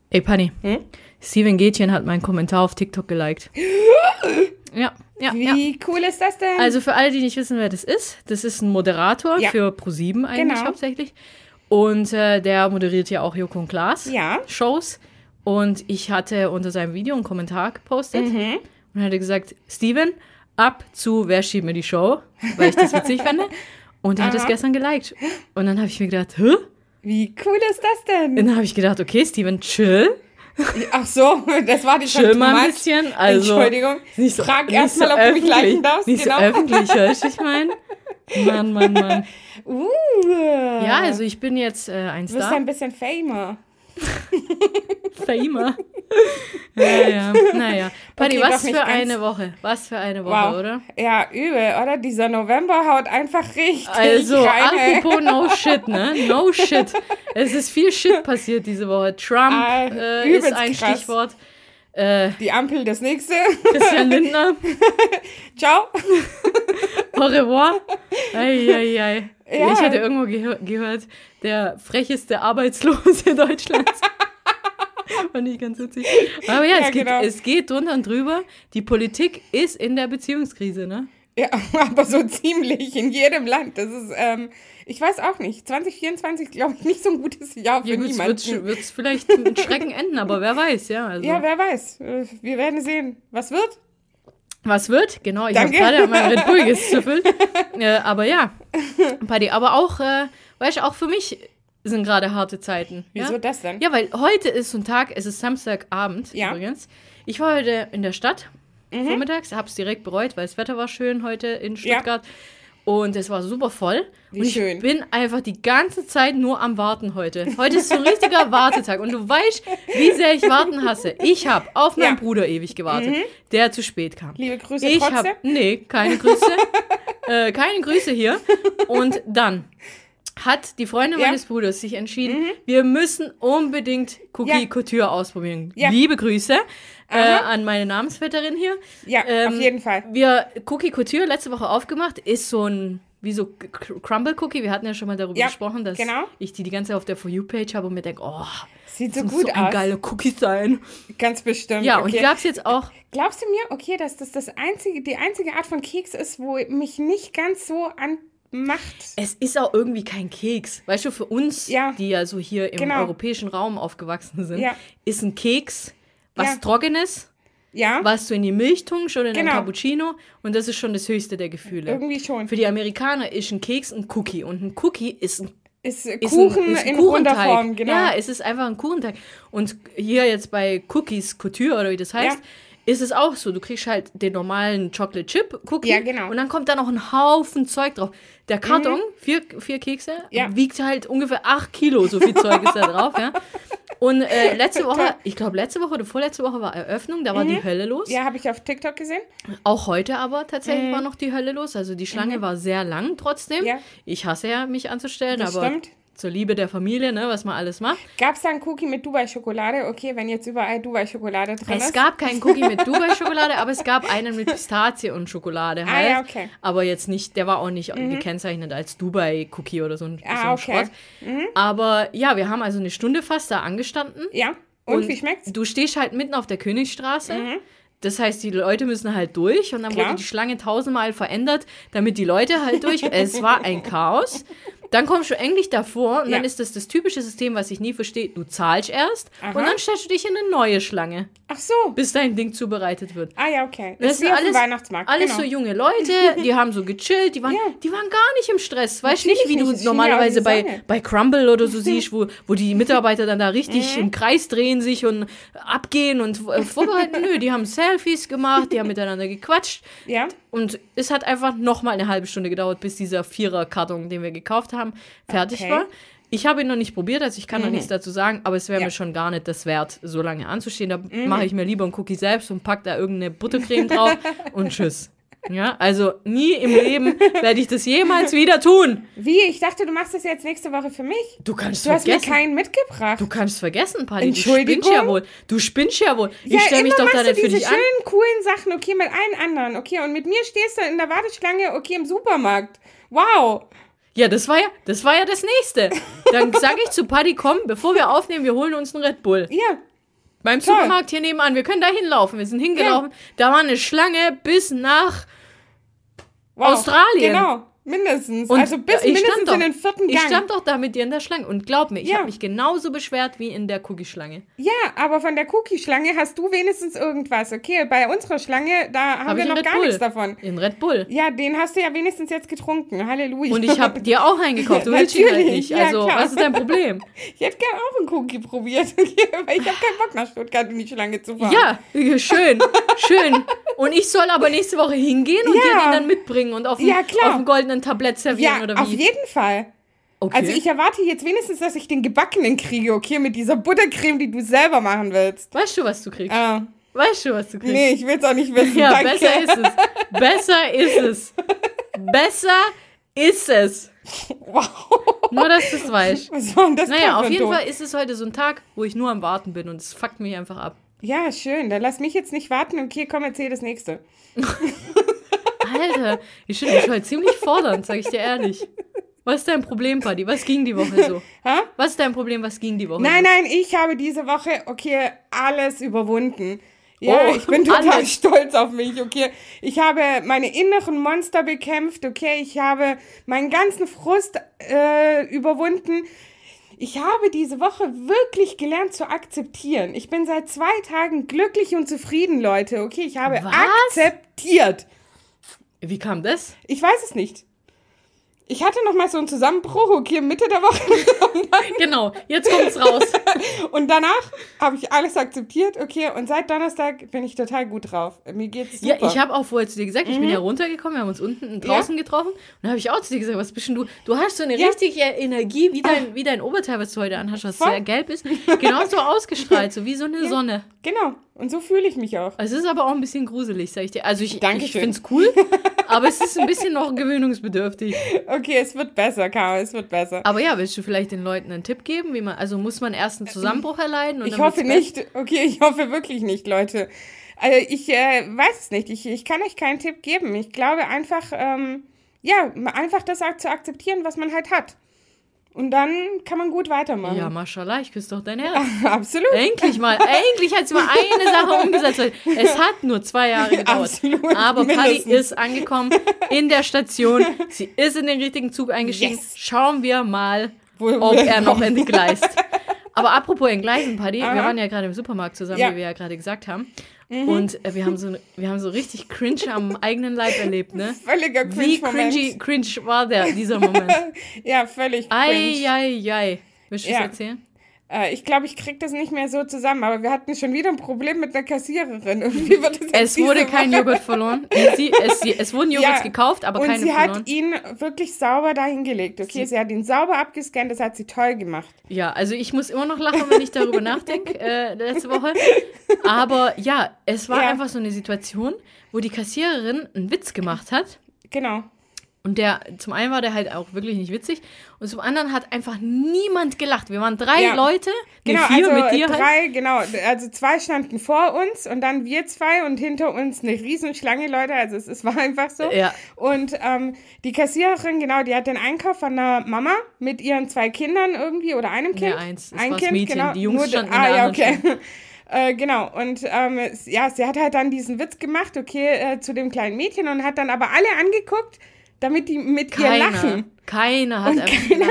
Ey, Pani, Steven Gätchen hat meinen Kommentar auf TikTok geliked. Ja. Wie cool ist das denn? Also für alle, die nicht wissen, wer das ist ein Moderator für ProSieben eigentlich hauptsächlich. Und der moderiert ja auch Joko und Klaas Shows. Und ich hatte unter seinem Video einen Kommentar gepostet und hatte gesagt, Steven, ab zu Wer schiebt mir die Show, weil ich das witzig fand. Und er hat es gestern geliked. Und dann habe ich mir gedacht, hä? Wie cool ist das denn? Und dann habe ich gedacht, okay, Steven, chill. Ach so, das war die Chill mal ein bisschen. Also, Entschuldigung, nicht so, frag erstmal, ob du mich liken darfst. Nicht so öffentlich, weißt du, ich meine? Mann. Ja, also ich bin jetzt ein Star. Du bist ein bisschen famer. Famer. Ja. Naja. Paddy, Okay, was doch nicht für ganz. eine Woche. Was für eine Woche, Wow. oder? Ja, übel, oder? Dieser November haut einfach richtig Also, rein. ey. apropos no shit, ne? No shit. Es ist viel Shit passiert diese Woche. Trump ist übelst ein krass. Stichwort. Die Ampel, das nächste. Christian Lindner. Ciao. Au revoir. Ei. Ja. Ich hatte irgendwo gehört, der frecheste Arbeitslose Deutschlands. Fand ich ganz witzig. Aber ja, es geht drunter und drüber. Die Politik ist in der Beziehungskrise, ne? Ja, aber so ziemlich in jedem Land. Das ist, ich weiß auch nicht. 2024, glaube ich, nicht so ein gutes Jahr für niemanden. Wird es vielleicht mit Schrecken enden, aber wer weiß, ja. Also. Ja, wer weiß. Wir werden sehen. Was wird? Was wird? Genau, ich habe Danke. gerade mein Red Bull gezüffelt. Aber ja, Paddy, aber auch, weißt du, auch für mich sind gerade harte Zeiten. Wieso das denn? Ja, weil heute ist so ein Tag, es ist Samstagabend übrigens. Ich war heute in der Stadt vormittags, habe es direkt bereut, weil das Wetter war schön heute in Stuttgart. Und es war super voll. Wie und ich schön. bin einfach die ganze Zeit nur am Warten heute. Heute ist so ein richtiger Wartetag. Und du weißt, wie sehr ich Warten hasse. Ich habe auf meinen Bruder ewig gewartet, der zu spät kam. Liebe Grüße trotzdem? Nee, keine Grüße. Keine Grüße hier. Und dann hat die Freundin meines Bruders sich entschieden, wir müssen unbedingt Cookie Couture ausprobieren. Ja. Liebe Grüße an meine Namensvetterin hier. Ja, auf jeden Fall. Cookie Couture letzte Woche aufgemacht, ist so ein, wie so Crumble Cookie. Wir hatten ja schon mal darüber gesprochen, dass ich die ganze Zeit auf der For You-Page habe und mir denke, oh, sieht so das gut muss so ein aus. geiler Cookie sein. Ganz bestimmt. Ja, okay. und die gab es jetzt auch. Glaubst du mir, okay, dass das die einzige Art von Keks ist, wo mich nicht ganz so macht. Es ist auch irgendwie kein Keks. Weißt du, für uns, die ja so hier im europäischen Raum aufgewachsen sind, ist ein Keks was Trockenes, was du in die Milch tunkst oder in ein Cappuccino, und das ist schon das höchste der Gefühle. Irgendwie schon. Für die Amerikaner ist ein Keks ein Cookie, und ein Cookie ist ein Kuchen in runder Form, genau. Ja, es ist einfach ein Kuchenteig. Und hier jetzt bei Cookies Couture, oder wie das heißt, ist es auch so. Du kriegst halt den normalen Chocolate Chip Cookie. Ja, genau. Und dann kommt da noch ein Haufen Zeug drauf. Der Karton, vier Kekse, wiegt halt ungefähr 8 Kilo. So viel Zeug ist da drauf, ja. Und letzte Woche oder vorletzte Woche war Eröffnung, da war die Hölle los. Ja, habe ich auf TikTok gesehen. Auch heute aber tatsächlich war noch die Hölle los. Also die Schlange war sehr lang trotzdem. Ja. Ich hasse ja, mich anzustellen, das aber stimmt. Zur Liebe der Familie, ne, was man alles macht. Gab es da einen Cookie mit Dubai-Schokolade? Okay, wenn jetzt überall Dubai-Schokolade drin ist. Es gab keinen Cookie mit Dubai-Schokolade, aber es gab einen mit Pistazie und Schokolade halt. Ja, okay. Aber jetzt nicht, der war auch nicht gekennzeichnet als Dubai-Cookie oder so ein Schrott. Aber ja, wir haben also eine Stunde fast da angestanden. Ja, und wie schmeckt's? Du stehst halt mitten auf der Königstraße. Das heißt, die Leute müssen halt durch, und dann wurde die Schlange 1000-mal verändert, damit die Leute halt durch. Es war ein Chaos. Dann kommst du endlich davor, und dann ist das typische System, was ich nie verstehe. Du zahlst erst und dann stellst du dich in eine neue Schlange. Ach so. Bis dein Ding zubereitet wird. Ah ja, okay. Das ist wie auf dem alles, Weihnachtsmarkt. alles so junge Leute, die haben so gechillt, die waren gar nicht im Stress. Weißt du nicht, wie du nicht. normalerweise bei Crumble oder so siehst, wo die Mitarbeiter dann da richtig im Kreis drehen sich und abgehen und vorbereiten. Nö, die haben Selfies gemacht, die haben miteinander gequatscht. Ja. Und es hat einfach nochmal eine halbe Stunde gedauert, bis dieser 4er-Karton, den wir gekauft haben, fertig war. Ich habe ihn noch nicht probiert, also ich kann noch nichts dazu sagen, aber es wäre mir schon gar nicht das wert, so lange anzustehen. Da mache ich mir lieber einen Cookie selbst und packe da irgendeine Buttercreme drauf und tschüss. Ja, also nie im Leben werde ich das jemals wieder tun. Wie? Ich dachte, du machst das jetzt nächste Woche für mich. Du kannst Du hast mir keinen mitgebracht. Du kannst vergessen, Paddy. Entschuldigung? Du spinnst ja wohl. Ja, ich stelle mich doch da nicht für dich an. schönen, coolen Sachen, okay, mit allen anderen, okay, und mit mir stehst du in der Warteschlange, okay, im Supermarkt. Wow. Ja, das war ja das Nächste. Dann sage ich zu Paddy, komm, bevor wir aufnehmen, wir holen uns einen Red Bull. Ja. Beim Supermarkt hier nebenan, wir können da hinlaufen. Wir sind hingelaufen. Ja. Da war eine Schlange bis nach Australien. Genau. Mindestens. Und also bis mindestens in den 4. Gang. Ich stand doch da mit dir in der Schlange. Und glaub mir, ich habe mich genauso beschwert wie in der Cookie-Schlange. Ja, aber von der Cookie-Schlange hast du wenigstens irgendwas. Okay, bei unserer Schlange, da haben wir noch gar nichts davon. In Red Bull. Ja, den hast du ja wenigstens jetzt getrunken. Halleluja. Und ich habe dir auch eingekauft. Du willst ihn halt nicht. Also, was ist dein Problem? Ich hätte gerne auch einen Cookie probiert. Weil ich habe keinen Bock nach Stuttgart in die Schlange zu fahren. Ja, schön. Schön. Und ich soll aber nächste Woche hingehen und dir den dann mitbringen und auf dem goldenen Tablett servieren, oder wie? Ja, auf jeden Fall. Okay. Also ich erwarte jetzt wenigstens, dass ich den gebackenen kriege, okay, mit dieser Buttercreme, die du selber machen willst. Weißt du, was du kriegst? Weißt du, was du kriegst? Nee, ich will es auch nicht wissen, ja, danke. Besser ist es. Besser ist es. Besser ist es. Wow. Nur, dass du es weißt. Was war denn das? Naja, auf jeden Fall ist es heute so ein Tag, wo ich nur am Warten bin und es fuckt mich einfach ab. Ja, schön. Dann lass mich jetzt nicht warten. Okay, komm, erzähl das Nächste. Alter, ich finde mich heute ziemlich fordernd, sag ich dir ehrlich. Was ist dein Problem, Paddy? Was ging die Woche so? Was ist dein Problem? Was ging die Woche Nein, ich habe diese Woche, alles überwunden. Ja, ich bin total stolz auf mich, okay. Ich habe meine inneren Monster bekämpft, okay. Ich habe meinen ganzen Frust überwunden. Ich habe diese Woche wirklich gelernt zu akzeptieren. Ich bin seit 2 Tagen glücklich und zufrieden, Leute. Okay, ich habe akzeptiert. Wie kam das? Ich weiß es nicht. Ich hatte noch mal so einen Zusammenbruch, okay, Mitte der Woche. Genau, jetzt kommt's raus. Und danach habe ich alles akzeptiert, okay, und seit Donnerstag bin ich total gut drauf. Mir geht's super. Ja, ich habe auch vorher zu dir gesagt, ich bin ja runtergekommen, wir haben uns unten draußen getroffen und dann habe ich auch zu dir gesagt, was bist denn du? Du hast so eine richtige Energie, wie dein Oberteil, was du heute anhast, was sehr gelb ist, genauso ausgestrahlt, so wie so eine Sonne. Genau, und so fühle ich mich auch. Also es ist aber auch ein bisschen gruselig, sag ich dir. Also ich finde es cool, aber es ist ein bisschen noch gewöhnungsbedürftig. Okay, es wird besser, Caro, es wird besser. Aber ja, willst du vielleicht den Leuten einen Tipp geben, wie man, also muss man erst einen Zusammenbruch erleiden? Und ich hoffe nicht, okay, ich hoffe wirklich nicht, Leute. Also ich weiß es nicht, ich kann euch keinen Tipp geben. Ich glaube einfach, einfach das zu akzeptieren, was man halt hat. Und dann kann man gut weitermachen. Ja, Maschallah, ich küsse doch dein Herz. Absolut. Endlich hat sie mal eine Sache umgesetzt. Es hat nur 2 Jahre gedauert. Absolut. Aber Paddy ist angekommen in der Station. Sie ist in den richtigen Zug eingestiegen. Yes. Schauen wir mal, ob er noch entgleist. Aber apropos Entgleisen, Paddy, wir waren ja gerade im Supermarkt zusammen, wie wir ja gerade gesagt haben. Und wir haben so richtig Cringe am eigenen Leib erlebt, ne? Völliger Cringe-Moment. Wie cringe war dieser Moment? Ja, völlig cringe. Ei. Willst du das erzählen? Ich glaube, ich krieg das nicht mehr so zusammen, aber wir hatten schon wieder ein Problem mit einer Kassiererin. Irgendwie wird es wurde kein Joghurt verloren. Es wurden Joghurts gekauft, aber keine verloren. Und sie hat ihn wirklich sauber dahingelegt. Okay, sie hat ihn sauber abgescannt, das hat sie toll gemacht. Ja, also ich muss immer noch lachen, wenn ich darüber nachdenke, letzte Woche. Aber ja, es war einfach so eine Situation, wo die Kassiererin einen Witz gemacht hat. Genau. Und zum einen war der halt auch wirklich nicht witzig und zum anderen hat einfach niemand gelacht. Wir waren 3 Leute, 4 also mit dir 3, halt. Genau, also 2 standen vor uns und dann wir 2 und hinter uns eine Riesenschlange, Leute, also es war einfach so. Ja. Und die Kassiererin, genau, die hat den Einkauf von einer Mama mit ihren 2 Kindern irgendwie oder einem Kind. Ja, eins. Das war das Mädchen, genau. Die Jungs standen in der anderen okay. Genau, und sie hat halt dann diesen Witz gemacht, zu dem kleinen Mädchen und hat dann aber alle angeguckt, damit die mit ihr lachen. Keiner hat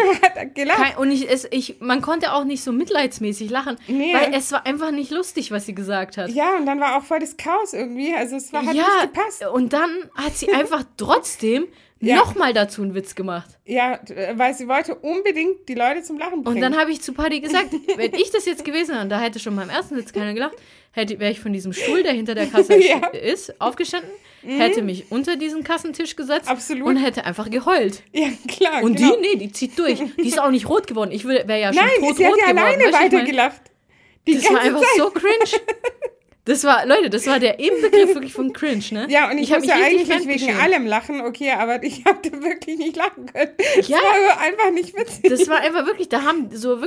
gelacht. Und man konnte auch nicht so mitleidsmäßig lachen, weil es war einfach nicht lustig, was sie gesagt hat. Ja, und dann war auch voll das Chaos irgendwie, also es hat nicht gepasst. Und dann hat sie einfach trotzdem nochmal dazu einen Witz gemacht. Ja, weil sie wollte unbedingt die Leute zum Lachen bringen. Und dann habe ich zu Paddy gesagt, wenn ich das jetzt gewesen wäre, und da hätte schon beim ersten Witz keiner gelacht, wäre ich von diesem Stuhl, der hinter der Kasse ist, aufgestanden, hätte mich unter diesen Kassentisch gesetzt und hätte einfach geheult. Ja, klar. Und die zieht durch. Die ist auch nicht rot geworden. Ich wäre ja schon totrot geworden. Nein, sie hat ja alleine weitergelacht. Das war einfach so cringe. Das war der Ebenbegriff wirklich von cringe, ne? Ja, und ich muss ja eigentlich wegen allem lachen, okay, aber ich habe wirklich nicht lachen können. Das war einfach nicht witzig. Das war einfach wirklich, da haben so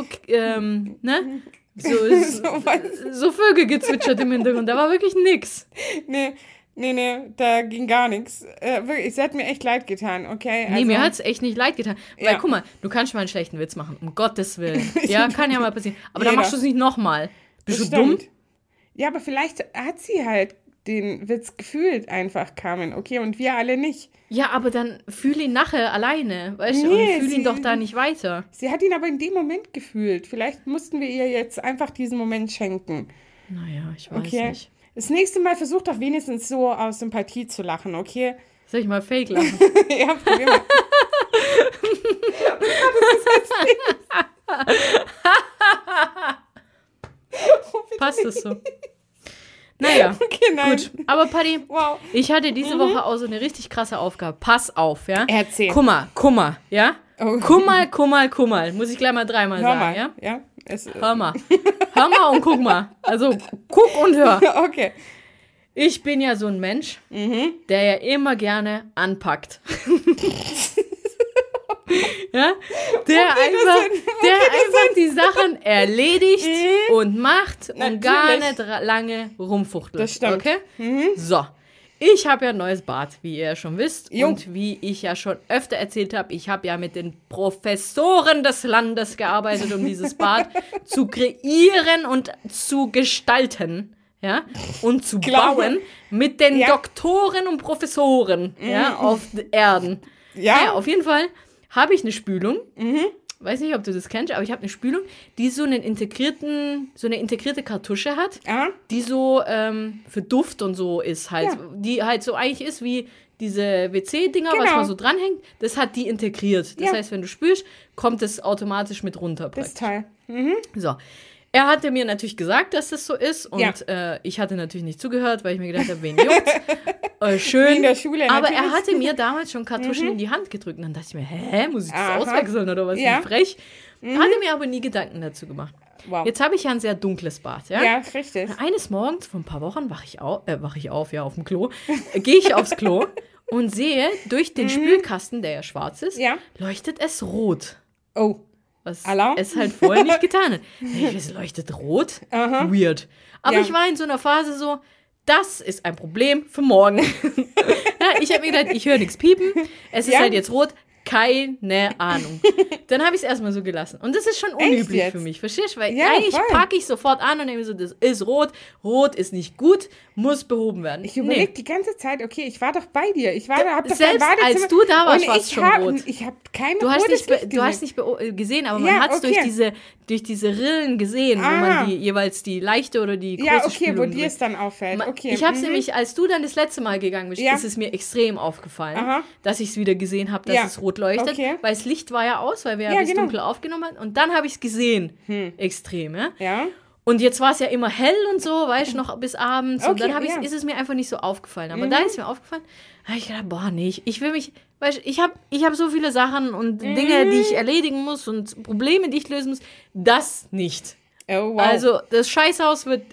so Vögel gezwitschert im Hintergrund, da war wirklich nix. Nee, da ging gar nichts. Es hat mir echt leid getan, okay? Also, mir hat es echt nicht leid getan. Weil, guck mal, du kannst mal einen schlechten Witz machen, um Gottes Willen. Ja, kann ja mal passieren. Aber dann machst du es nicht nochmal. Bist du dumm? Ja, aber vielleicht hat sie halt den Witz gefühlt einfach, Carmen, okay, und wir alle nicht. Ja, aber dann fühl ihn nachher alleine, weißt du, und fühl ihn doch da nicht weiter. Sie hat ihn aber in dem Moment gefühlt. Vielleicht mussten wir ihr jetzt einfach diesen Moment schenken. Naja, ich weiß nicht. Das nächste Mal versuch doch wenigstens so aus Sympathie zu lachen, okay? Soll ich mal fake lachen? Ja, probier mal. Passt das so? Naja, okay, gut. Aber Paddy, ich hatte diese Woche auch so eine richtig krasse Aufgabe. Pass auf, ja? Erzähl. Kummer, ja? Oh. Kummer. Muss ich gleich mal 3-mal sagen, ja? Ja. Hör mal und guck mal. Also, guck und hör. Okay. Ich bin ja so ein Mensch, der ja immer gerne anpackt. Ja? Der einfach die Sachen erledigt und macht und gar nicht lange rumfuchtelt. Das stimmt. Okay? So. Ich habe ja ein neues Bad, wie ihr ja schon wisst. Und wie ich ja schon öfter erzählt habe, ich habe ja mit den Professoren des Landes gearbeitet, um dieses Bad zu kreieren und zu gestalten. Ja? Und zu bauen mit den Doktoren und Professoren auf Erden. Ja. Naja, auf jeden Fall habe ich eine Spülung. Weiß nicht, ob du das kennst, aber ich habe eine Spülung, die so eine integrierte Kartusche hat, die so für Duft und so ist halt. Ja. Die halt so eigentlich ist wie diese WC-Dinger, was man so dranhängt. Das hat die integriert. Das heißt, wenn du spülst, kommt es automatisch mit runter. Das Teil. So. Er hatte mir natürlich gesagt, dass das so ist und ich hatte natürlich nicht zugehört, weil ich mir gedacht habe, wen juckt. Schön. Wie in der Schule, aber natürlich. Er hatte mir damals schon Kartuschen in die Hand gedrückt und dann dachte ich mir, muss ich das auswechseln oder was? Wie frech. Hatte mir aber nie Gedanken dazu gemacht. Wow. Jetzt habe ich ja ein sehr dunkles Bad, ja? Ja, richtig. Und eines Morgens, vor ein paar Wochen, wach ich auf, auf dem Klo, gehe ich aufs Klo und sehe, durch den Spülkasten, der ja schwarz ist, leuchtet es rot. Oh. Was es halt vorher nicht getan hat. Es leuchtet rot. Weird. Aber ich war in so einer Phase so, das ist ein Problem für morgen. Ich habe mir gedacht, ich höre nichts piepen. Es ist halt jetzt rot. Keine Ahnung. Dann habe ich es erstmal so gelassen. Und das ist schon unüblich für mich, verstehst du? Weil eigentlich packe ich sofort an und denke so, das ist rot. Rot ist nicht gut, muss behoben werden. Ich überlege die ganze Zeit, okay, ich war doch bei dir. Ich hab doch selbst als du da warst, war es schon rot. Ich habe keine Du hast nicht gesehen, aber man hat es durch diese Rillen gesehen, wo man jeweils die leichte oder die große Spülung wo dir es dann auffällt. Okay. Ich habe es nämlich, als du dann das letzte Mal gegangen bist, ist es mir extrem aufgefallen, dass ich es wieder gesehen habe, dass es rot leuchtet, weil das Licht war ja aus, weil wir ja bis dunkel aufgenommen haben. Und dann habe ich es gesehen, extrem, ja. Und jetzt war es ja immer hell und so, weißt du, noch bis abends. Und dann ist es mir einfach nicht so aufgefallen. Aber da ist mir aufgefallen, habe ich gedacht, boah, nee, ich will mich, weißt du, ich hab so viele Sachen und Dinge, die ich erledigen muss und Probleme, die ich lösen muss, das nicht. Oh, wow. Also, das Scheißhaus wird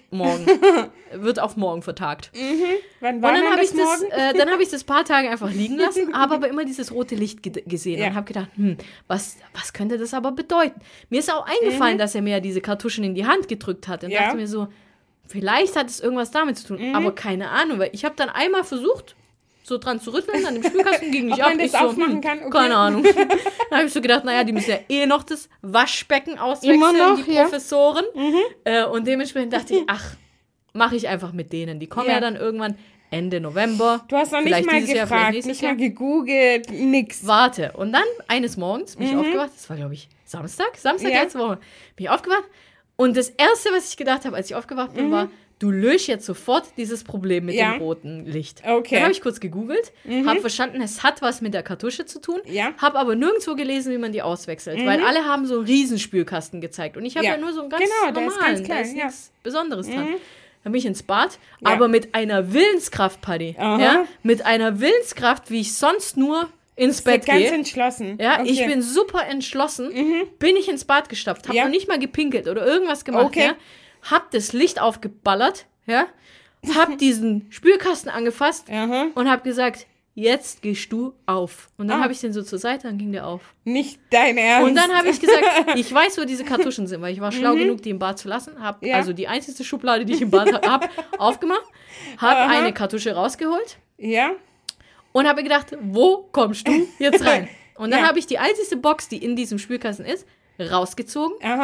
auf morgen vertagt. Wann war dann das morgen? Dann habe ich das paar Tage einfach liegen lassen, habe aber immer dieses rote Licht gesehen und habe gedacht, was könnte das aber bedeuten? Mir ist auch eingefallen, dass er mir diese Kartuschen in die Hand gedrückt hat und dachte mir so, vielleicht hat es irgendwas damit zu tun, aber keine Ahnung, weil ich habe dann einmal versucht, so dran zu rütteln, an dem Spülkasten ging nicht ab. Ich so, kann? Okay. Keine Ahnung. Dann habe ich so gedacht, naja, die müssen ja noch das Waschbecken auswechseln, die Professoren. Und dementsprechend dachte ich, mache ich einfach mit denen. Die kommen ja dann irgendwann Ende November. Du hast noch nicht mal gefragt, nicht mal gegoogelt, nix. Warte. Und dann eines Morgens bin ich aufgewacht, das war, glaube ich, Samstag letzte Woche, bin ich aufgewacht. Und das Erste, was ich gedacht habe, als ich aufgewacht bin, war, du löst jetzt sofort dieses Problem mit dem roten Licht. Okay. Dann habe ich kurz gegoogelt, habe verstanden, es hat was mit der Kartusche zu tun, habe aber nirgendwo gelesen, wie man die auswechselt, weil alle haben so einen Riesenspülkasten gezeigt und ich habe ja nur so einen ganz normalen, da ist nichts Besonderes dran. Dann bin ich ins Bad, aber mit einer Willenskraft, Paddy. Ja, mit einer Willenskraft, wie ich sonst nur ins Bett gehe. Ganz entschlossen. Ja, ich bin super entschlossen, bin ich ins Bad gestapft, habe noch nicht mal gepinkelt oder irgendwas gemacht, hab das Licht aufgeballert, hab diesen Spülkasten angefasst und hab gesagt, jetzt gehst du auf. Und dann habe ich den so zur Seite, dann ging der auf. Nicht dein Ernst. Und dann habe ich gesagt, ich weiß, wo diese Kartuschen sind, weil ich war schlau genug, die im Bad zu lassen. Also die einzige Schublade, die ich im Bad habe, aufgemacht, habe eine Kartusche rausgeholt und habe gedacht, wo kommst du jetzt rein? Und dann habe ich die einzige Box, die in diesem Spülkasten ist, rausgezogen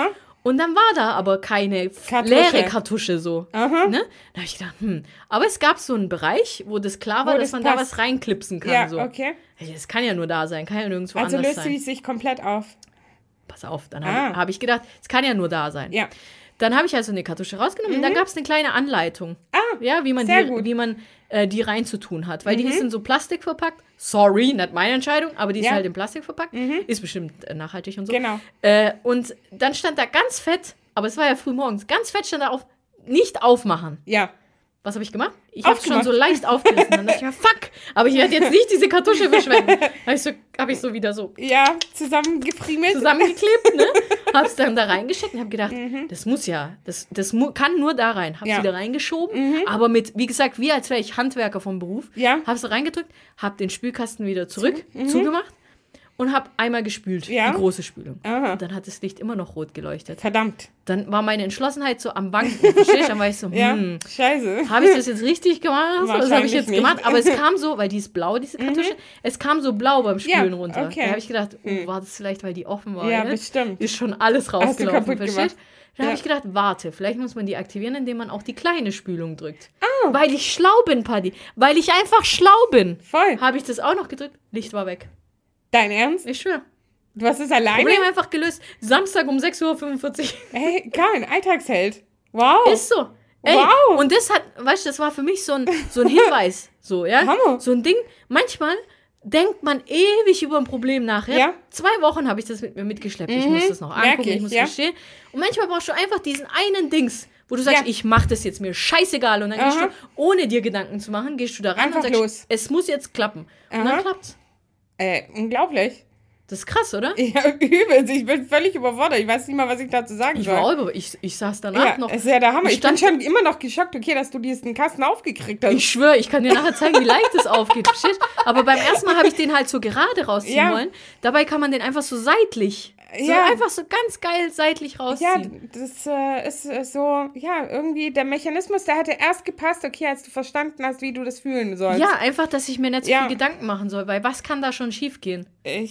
Und dann war da aber keine leere Kartusche so. Aha. Ne? Da habe ich gedacht, Aber es gab so einen Bereich, wo das klar war, dass man da was reinklipsen kann. Ja, so. Okay. Das kann ja nur da sein, kann ja nirgendwo anders sein. Also löst sie sich komplett auf. Pass auf, dann habe ich gedacht, es kann ja nur da sein. Ja. Dann habe ich also eine Kartusche rausgenommen und dann gab es eine kleine Anleitung. Ja, wie man die reinzutun hat. Weil die ist in so Plastik verpackt. Sorry, nicht meine Entscheidung, aber die ist halt in Plastik verpackt. Ist bestimmt nachhaltig und so. Genau. Und dann stand da ganz fett, aber es war ja früh morgens, ganz fett stand da auf, nicht aufmachen. Ja. Was habe ich gemacht? Ich habe schon so leicht aufgerissen. Dann dachte ich mir, fuck, aber ich werde jetzt nicht diese Kartusche verschwenden. Habe ich so wieder so zusammengefriemelt. Zusammengeklebt, ne? Hab's dann da reingeschickt und habe gedacht, das muss ja, das kann nur da rein. Hab's wieder reingeschoben, aber wie gesagt, wie als wäre ich Handwerker vom Beruf. Ja. Hab's da reingedrückt, hab den Spülkasten wieder zugemacht und hab einmal gespült, die große Spülung. Aha. Und dann hat das Licht immer noch rot geleuchtet. Verdammt. Dann war meine Entschlossenheit so am Wanken. Verstehst? Dann war ich so, scheiße. Habe ich das jetzt richtig gemacht? Was habe ich jetzt gemacht? Aber es kam so, weil die ist blau, diese Kartusche, es kam so blau beim Spülen runter. Okay. Da habe ich gedacht, war das vielleicht, weil die offen war? Ja, bestimmt. Ist schon alles rausgelaufen. Hast du kaputt gemacht? Dann habe ich gedacht, warte, vielleicht muss man die aktivieren, indem man auch die kleine Spülung drückt. Weil ich schlau bin, Paddy. Weil ich einfach schlau bin. Voll. Habe ich das auch noch gedrückt, Licht war weg. Dein Ernst? Ich schwöre. Du hast es alleine? Problem einfach gelöst. Samstag um 6:45 Uhr. Ey, geil, ein Alltagsheld. Wow. Ist so. Ey, wow. Und das das war für mich so ein Hinweis. So, ja? Hammer. So ein Ding. Manchmal denkt man ewig über ein Problem nach. Ja? 2 Wochen habe ich das mit mir mitgeschleppt. Ich muss das noch angucken, ich muss verstehen. Und manchmal brauchst du einfach diesen einen Dings, wo du sagst, ich mach das jetzt, mir scheißegal. Und dann gehst du, ohne dir Gedanken zu machen, gehst du da ran einfach und sagst, es muss jetzt klappen. Und dann klappt's. Unglaublich. Das ist krass, oder? Ja, übelst. Ich bin völlig überfordert. Ich weiß nicht mal, was ich dazu sagen soll. Ich saß danach noch. Das ist ja der Hammer. Ich bin schon immer noch geschockt, okay, dass du diesen Kasten aufgekriegt hast. Ich schwöre, ich kann dir nachher zeigen, wie leicht es aufgeht. Aber beim ersten Mal habe ich den halt so gerade rausziehen wollen. Dabei kann man den einfach so seitlich, einfach so ganz geil seitlich rausziehen. Ja, das ist so, irgendwie der Mechanismus, der hatte erst gepasst, okay, als du verstanden hast, wie du das fühlen sollst. Ja, einfach, dass ich mir nicht so viel Gedanken machen soll, weil was kann da schon schief gehen?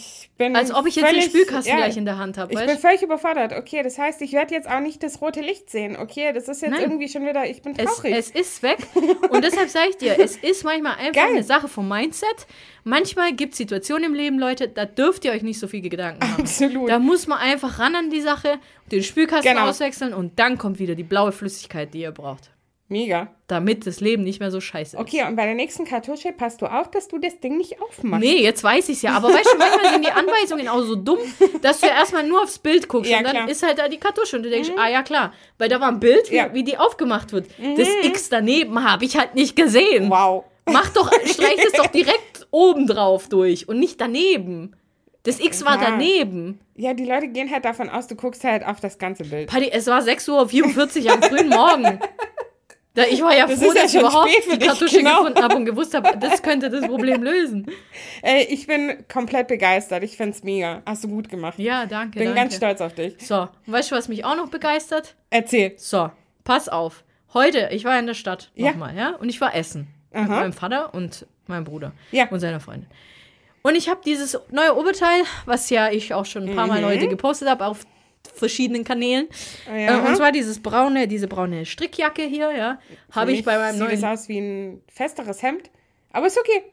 Als ob ich jetzt den Spülkasten gleich in der Hand habe, Ich bin völlig überfordert. Okay, das heißt, ich werde jetzt auch nicht das rote Licht sehen. Okay, das ist jetzt irgendwie schon wieder, ich bin traurig. Es ist weg und deshalb sage ich dir, es ist manchmal einfach eine Sache vom Mindset. Manchmal gibt es Situationen im Leben, Leute, da dürft ihr euch nicht so viel Gedanken machen. Absolut. Da muss man einfach ran an die Sache, den Spülkasten auswechseln und dann kommt wieder die blaue Flüssigkeit, die ihr braucht. Mega. Damit das Leben nicht mehr so scheiße ist. Okay, und bei der nächsten Kartusche passt du auf, dass du das Ding nicht aufmachst. Nee, jetzt weiß ich es ja. Aber weißt du, manchmal sind die Anweisungen auch so dumm, dass du ja erstmal nur aufs Bild guckst und dann ist halt da die Kartusche und du denkst, ja klar, weil da war ein Bild, wie die aufgemacht wird. Das X daneben habe ich halt nicht gesehen. Wow. Streich es doch direkt oben drauf durch und nicht daneben. Das X war daneben. Ja, die Leute gehen halt davon aus, du guckst halt auf das ganze Bild. Paddy, es war 6:44 Uhr am frühen Morgen. Ich war ja froh, dass ich überhaupt die Kartusche gefunden habe und gewusst habe, das könnte das Problem lösen. Ich bin komplett begeistert. Ich find's mega. Hast du gut gemacht. Ja, danke. Bin ganz stolz auf dich. So, weißt du, was mich auch noch begeistert? Erzähl. So, pass auf. Heute, ich war in der Stadt nochmal, und ich war essen. Mit meinem Vater und meinem Bruder und seiner Freundin. Und ich habe dieses neue Oberteil, was ich auch schon ein paar Mal heute gepostet habe, auf verschiedenen Kanälen. Und zwar diese braune Strickjacke hier, habe ich bei meinem neuen... Sieht das aus wie ein festeres Hemd, aber ist okay.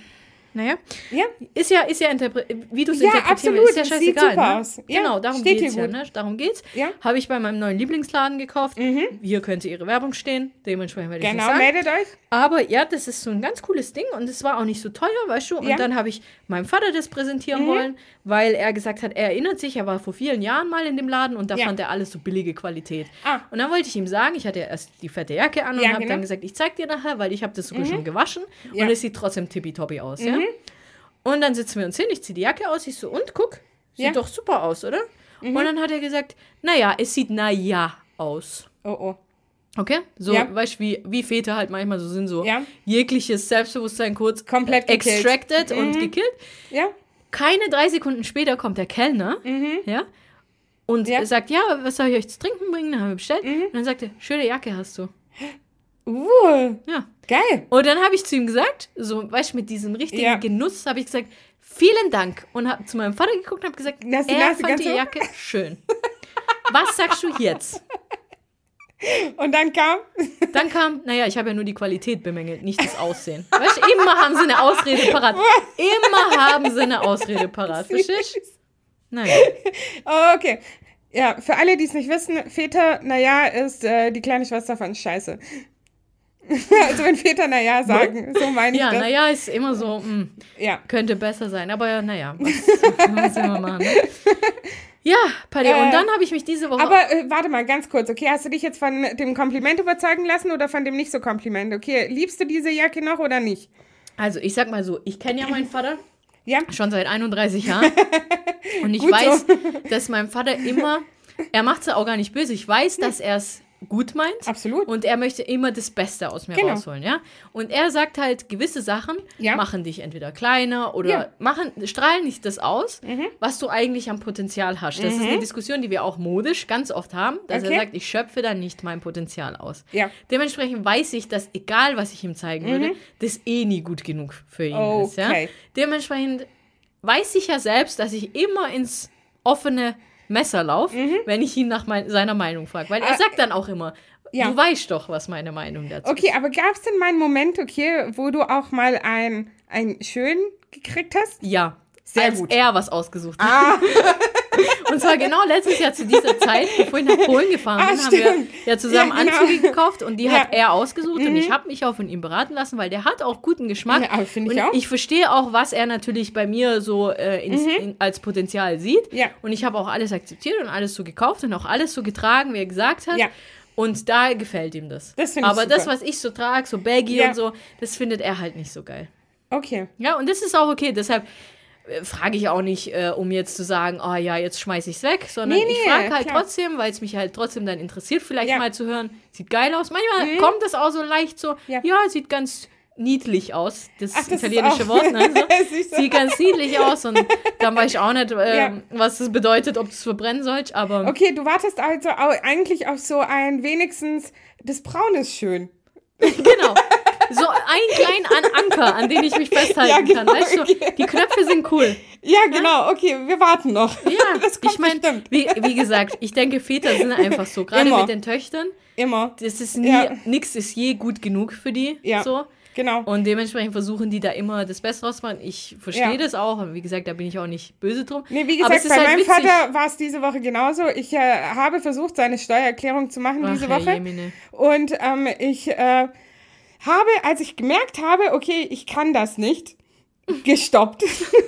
Naja, ja. Ist ja wie du es interpretierst, absolut. Ist ja scheißegal. Sieht super aus. Ja, genau, darum geht's ja. Ne? Darum geht's. Ja. Habe ich bei meinem neuen Lieblingsladen gekauft. Hier könnte ihre Werbung stehen. Dementsprechend werde ich genau, sagen. meldet euch. Aber das ist so ein ganz cooles Ding und es war auch nicht so teuer, weißt du. Und dann habe ich meinem Vater das präsentieren wollen, weil er gesagt hat, er erinnert sich, er war vor vielen Jahren mal in dem Laden und da fand er alles so billige Qualität. Und dann wollte ich ihm sagen, ich hatte erst die fette Jacke an und habe dann gesagt, ich zeig dir nachher, weil ich habe das sogar schon gewaschen und es sieht trotzdem tippitoppi aus, ja. Und dann sitzen wir uns hin, ich ziehe die Jacke aus, ich so, und guck, sieht doch super aus, oder? Und dann hat er gesagt, naja, es sieht aus. Oh. Okay? So, weißt du, wie Väter halt manchmal so sind, so jegliches Selbstbewusstsein kurz komplett extracted und gekillt. Ja. Keine 3 Sekunden später kommt der Kellner, und sagt, was soll ich euch zu trinken bringen? Dann haben wir bestellt. Und dann sagt er, schöne Jacke hast du. Ja. Geil. Und dann habe ich zu ihm gesagt, so, weißt du, mit diesem richtigen Genuss, habe ich gesagt, vielen Dank. Und habe zu meinem Vater geguckt und habe gesagt, er fand die Jacke schön. Was sagst du jetzt? Und dann kam? Dann kam, naja, ich habe ja nur die Qualität bemängelt, nicht das Aussehen. Weißt du, immer haben sie eine Ausrede parat. Immer haben sie eine Ausrede parat. Verstehst du? Naja. Oh, okay. Ja, für alle, die es nicht wissen, Väter, naja, ist die kleine Schwester von Scheiße. Also wenn Väter naja sagen, so meine ich das. Ja, naja, ist immer so, könnte besser sein. Aber naja, was will man machen, ne? Ja, Paddy, und dann habe ich mich diese Woche... Aber warte mal, ganz kurz, okay, hast du dich jetzt von dem Kompliment überzeugen lassen oder von dem nicht so Kompliment? Okay, liebst du diese Jacke noch oder nicht? Also, ich sag mal so, ich kenne ja meinen Vater schon seit 31 Jahren und ich weiß, dass mein Vater immer, er macht es auch gar nicht böse, ich weiß, dass er es gut meint. Absolut. Und er möchte immer das Beste aus mir rausholen, ja. Und er sagt halt, gewisse Sachen machen dich entweder kleiner oder strahlen nicht das aus, was du eigentlich am Potenzial hast. Das ist eine Diskussion, die wir auch modisch ganz oft haben, dass er sagt, ich schöpfe dann nicht mein Potenzial aus. Ja. Dementsprechend weiß ich, dass egal, was ich ihm zeigen würde, das nie gut genug für ihn ist, ja. Dementsprechend weiß ich ja selbst, dass ich immer ins offene Messer lauf, wenn ich ihn nach seiner Meinung frage. Weil er sagt dann auch immer, du weißt doch, was meine Meinung dazu ist. Okay, aber gab es denn mal einen Moment, wo du auch mal ein Schön gekriegt hast? Ja, sehr gut. Als er was ausgesucht hat. Und zwar genau letztes Jahr zu dieser Zeit, bevor ich nach Polen gefahren bin, haben wir ja zusammen Anzüge gekauft und die hat er ausgesucht und ich habe mich auch von ihm beraten lassen, weil der hat auch guten Geschmack. Ja, finde ich auch. Ich verstehe auch, was er natürlich bei mir so als Potenzial sieht. Ja. Und ich habe auch alles akzeptiert und alles so gekauft und auch alles so getragen, wie er gesagt hat. Ja. Und da gefällt ihm das. Aber das, was ich so trage, so baggy und so, das findet er halt nicht so geil. Okay. Ja, und das ist auch okay. Deshalb frage ich auch nicht, um jetzt zu sagen, oh ja, jetzt schmeiße ich es weg, sondern ich frage halt trotzdem, weil es mich halt trotzdem dann interessiert, vielleicht mal zu hören, sieht geil aus. Manchmal kommt das auch so leicht so, sieht ganz niedlich aus, das italienische Wort, ne? So. Sieht ganz niedlich aus und dann weiß ich auch nicht, was das bedeutet, ob du es verbrennen sollst, aber... Okay, du wartest also eigentlich auf so ein wenigstens, das Braun ist schön. Genau. So einen kleinen Anker, an den ich mich festhalten kann. Weißt du, die Knöpfe sind cool. Ja, genau. Okay, wir warten noch. Ja, das kommt, ich meine, wie gesagt, ich denke, Väter sind einfach so. Gerade mit den Töchtern. Immer. Das ist nichts ist je gut genug für die. Ja. So. Genau. Und dementsprechend versuchen die da immer das Beste rauszumachen. Ich verstehe das auch. Und wie gesagt, da bin ich auch nicht böse drum. Nee, wie gesagt, bei meinem Vater war es diese Woche genauso. Ich habe versucht, seine Steuererklärung zu machen diese Woche. Jemine. Und ich habe, als ich gemerkt habe, okay, ich kann das nicht, gestoppt.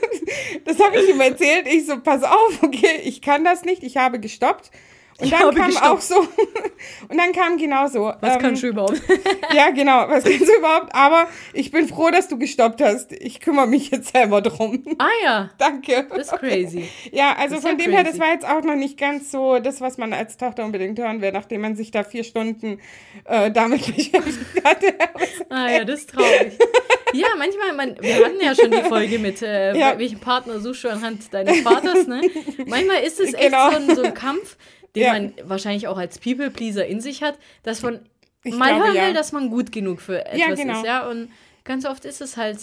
Das habe ich ihm erzählt. Ich so, pass auf, okay, ich kann das nicht. Ich habe gestoppt. Und dann kam auch so, und dann kam genauso. Was kannst du überhaupt? Ja, genau, was kannst du überhaupt? Aber ich bin froh, dass du gestoppt hast. Ich kümmere mich jetzt selber drum. Ah ja. Danke. Das ist crazy. Ja, also von dem her, das war jetzt auch noch nicht ganz so das, was man als Tochter unbedingt hören will, nachdem man sich da 4 Stunden damit beschäftigt hatte. Ah ja, das ist traurig. Ja, manchmal, wir hatten ja schon die Folge mit, welchen Partner suchst du anhand deines Vaters, ne? Manchmal ist es echt so ein Kampf, den man wahrscheinlich auch als People-Pleaser in sich hat, dass man hören will, dass man gut genug für etwas ist, ja, und ganz oft ist es halt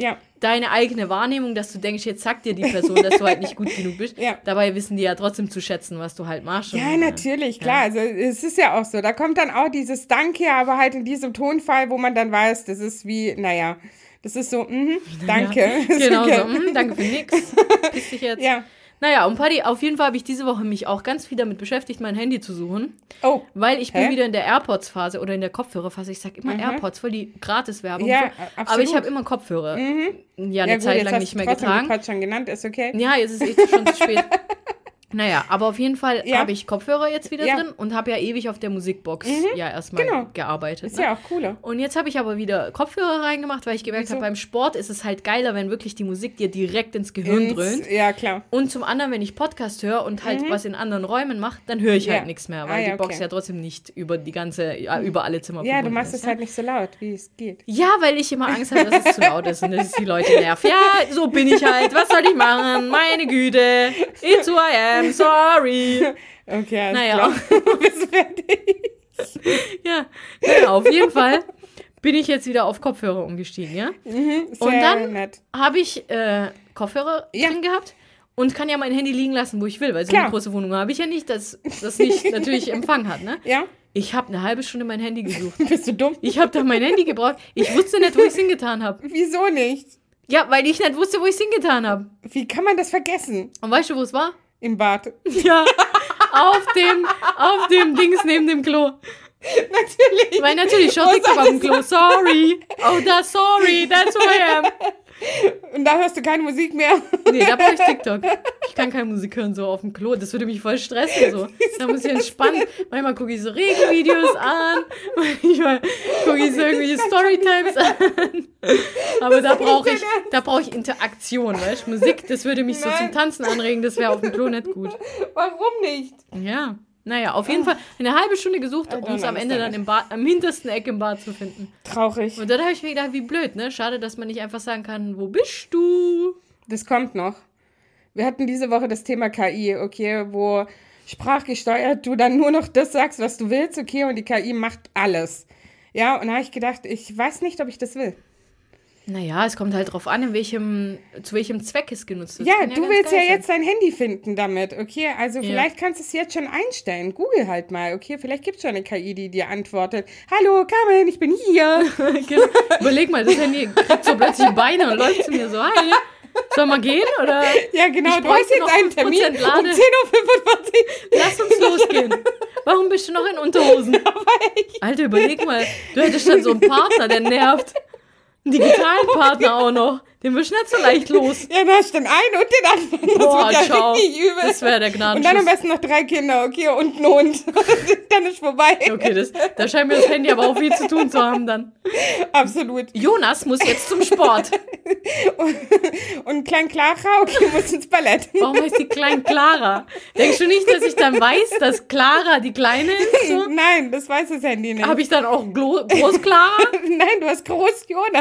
deine eigene Wahrnehmung, dass du denkst, jetzt sagt dir die Person, dass du halt nicht gut genug bist, dabei wissen die ja trotzdem zu schätzen, was du halt machst. Ja, natürlich, klar, also es ist ja auch so, da kommt dann auch dieses Danke, aber halt in diesem Tonfall, wo man dann weiß, das ist wie, das ist so, danke. Ja, genau so, danke für nix, piss dich jetzt. Ja. Naja, und Paddy, auf jeden Fall habe ich diese Woche mich auch ganz viel damit beschäftigt, mein Handy zu suchen. Oh. Weil ich bin wieder in der AirPods-Phase oder in der Kopfhörerphase. Ich sage immer AirPods, voll die Gratis-Werbung. Ja, so. Aber ich habe immer Kopfhörer. Eine Zeit lang nicht mehr getragen. Hast du schon genannt, ist okay. Ja, jetzt ist es schon zu spät. Naja, aber auf jeden Fall habe ich Kopfhörer jetzt wieder drin und habe ja ewig auf der Musikbox erstmal gearbeitet. Ist ja auch cooler. Und jetzt habe ich aber wieder Kopfhörer reingemacht, weil ich gemerkt habe, beim Sport ist es halt geiler, wenn wirklich die Musik dir direkt ins Gehirn dröhnt. Ja, klar. Und zum anderen, wenn ich Podcast höre und halt was in anderen Räumen mache, dann höre ich halt nichts mehr, weil die Box ja trotzdem nicht über alle Zimmer Ja, du machst es halt nicht so laut, wie es geht. Ja, weil ich immer Angst habe, dass es zu laut ist und dass es die Leute nervt. Ja, so bin ich halt. Was soll ich machen? Meine Güte. It's who I am. Sorry. Okay, naja. Du bist fertig. Ja, auf jeden Fall bin ich jetzt wieder auf Kopfhörer umgestiegen, ja? Und dann habe ich Kopfhörer drin gehabt Und kann ja mein Handy liegen lassen, wo ich will, weil so eine große Wohnung habe ich ja nicht, das nicht natürlich Empfang hat, ne? Ja. Ich habe eine halbe Stunde mein Handy gesucht. Bist du dumm? Ich habe da mein Handy gebraucht. Ich wusste nicht, wo ich es hingetan habe. Wieso nicht? Ja, weil ich nicht wusste, wo ich es hingetan habe. Wie kann man das vergessen? Und weißt du, wo es war? Im Bad. Ja, auf dem Dings neben dem Klo. Natürlich. Weil natürlich, schaut TikTok auf dem Klo. Sorry. Oh, sorry, that's who I am. Und da hörst du keine Musik mehr? Nee, da brauche ich TikTok. Ich kann keine Musik hören, so auf dem Klo. Das würde mich voll stressen, so. Da muss ich entspannen. Manchmal gucke ich so Regenvideos an. Manchmal gucke ich so irgendwelche Storytimes an. Aber da brauche ich Interaktion, weißt du? Musik, das würde mich so zum Tanzen anregen. Das wäre auf dem Klo nicht gut. Warum nicht? Ja. Naja, auf jeden Fall eine halbe Stunde gesucht, um es am Ende dann im Bad, am hintersten Eck im Bad zu finden. Traurig. Und dann habe ich mir gedacht, wie blöd, ne? Schade, dass man nicht einfach sagen kann, wo bist du? Das kommt noch. Wir hatten diese Woche das Thema KI, okay, wo sprachgesteuert du dann nur noch das sagst, was du willst, okay, und die KI macht alles. Ja, und da habe ich gedacht, ich weiß nicht, ob ich das will. Naja, es kommt halt drauf an, zu welchem Zweck es genutzt wird. Ja, du willst ja jetzt dein Handy finden damit, okay? Also vielleicht kannst du es jetzt schon einstellen. Google halt mal, okay? Vielleicht gibt es schon eine KI, die dir antwortet. Hallo, Carmen, ich bin hier. Genau. Überleg mal, das Handy kriegt so plötzlich Beine und läuft zu mir so, hi, soll mal gehen? Oder ja, genau, du hast jetzt einen Termin um 10:45 Uhr. Lass uns losgehen. Warum bist du noch in Unterhosen? Alter, überleg mal, du hättest dann so einen Partner, der nervt. Einen digitalen Partner auch noch. Den wirst du nicht so leicht los. Ja, dann hast du den einen und den anderen. Das wird ja ciao. Richtig übel. Das wäre der Gnadenschuss. Und dann am besten noch 3 Kinder, okay, und einen Hund. Dann ist vorbei. Okay, da scheint mir das Handy aber auch viel zu tun zu haben dann. Absolut. Jonas muss jetzt zum Sport. Und Klein Clara, okay, muss ins Ballett. Warum heißt die Klein Clara? Denkst du nicht, dass ich dann weiß, dass Clara die Kleine ist? So? Nein, das weiß das Handy nicht. Habe ich dann auch Groß Clara? Nein, du hast Groß Jonas.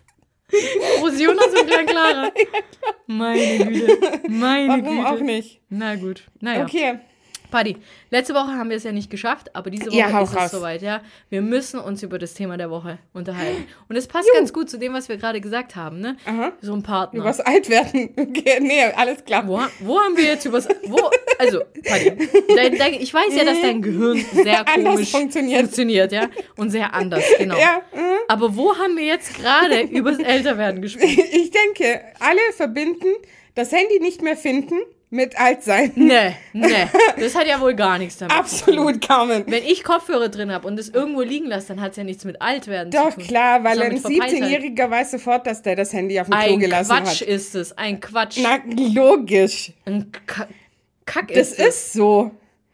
Groß Jonas und Klein Clara. Ja, meine Güte. Warum auch nicht? Na gut. Naja. Okay. Paddy, letzte Woche haben wir es ja nicht geschafft, aber diese Woche ist es soweit, ja. Wir müssen uns über das Thema der Woche unterhalten. Und es passt ganz gut zu dem, was wir gerade gesagt haben, ne? Aha. So ein Partner. Übers Altwerden. Okay, nee, alles klar. Wo haben wir jetzt also, Paddy, ich weiß ja, dass dein Gehirn sehr komisch funktioniert, ja. Und sehr anders, genau. Ja. Aber wo haben wir jetzt gerade übers Älterwerden gesprochen? Ich denke, alle verbinden das Handy nicht mehr finden mit Altsein. Nee. Das hat ja wohl gar nichts damit Absolut, Carmen. Wenn ich Kopfhörer drin habe und es irgendwo liegen lasse, dann hat es ja nichts mit Altwerden zu tun. Doch, klar, weil ein 17-Jähriger weiß sofort, dass der das Handy auf dem Klo gelassen hat. Ein Quatsch ist es, ein Quatsch. Na, logisch. Ein Kack ist es. Das ist so.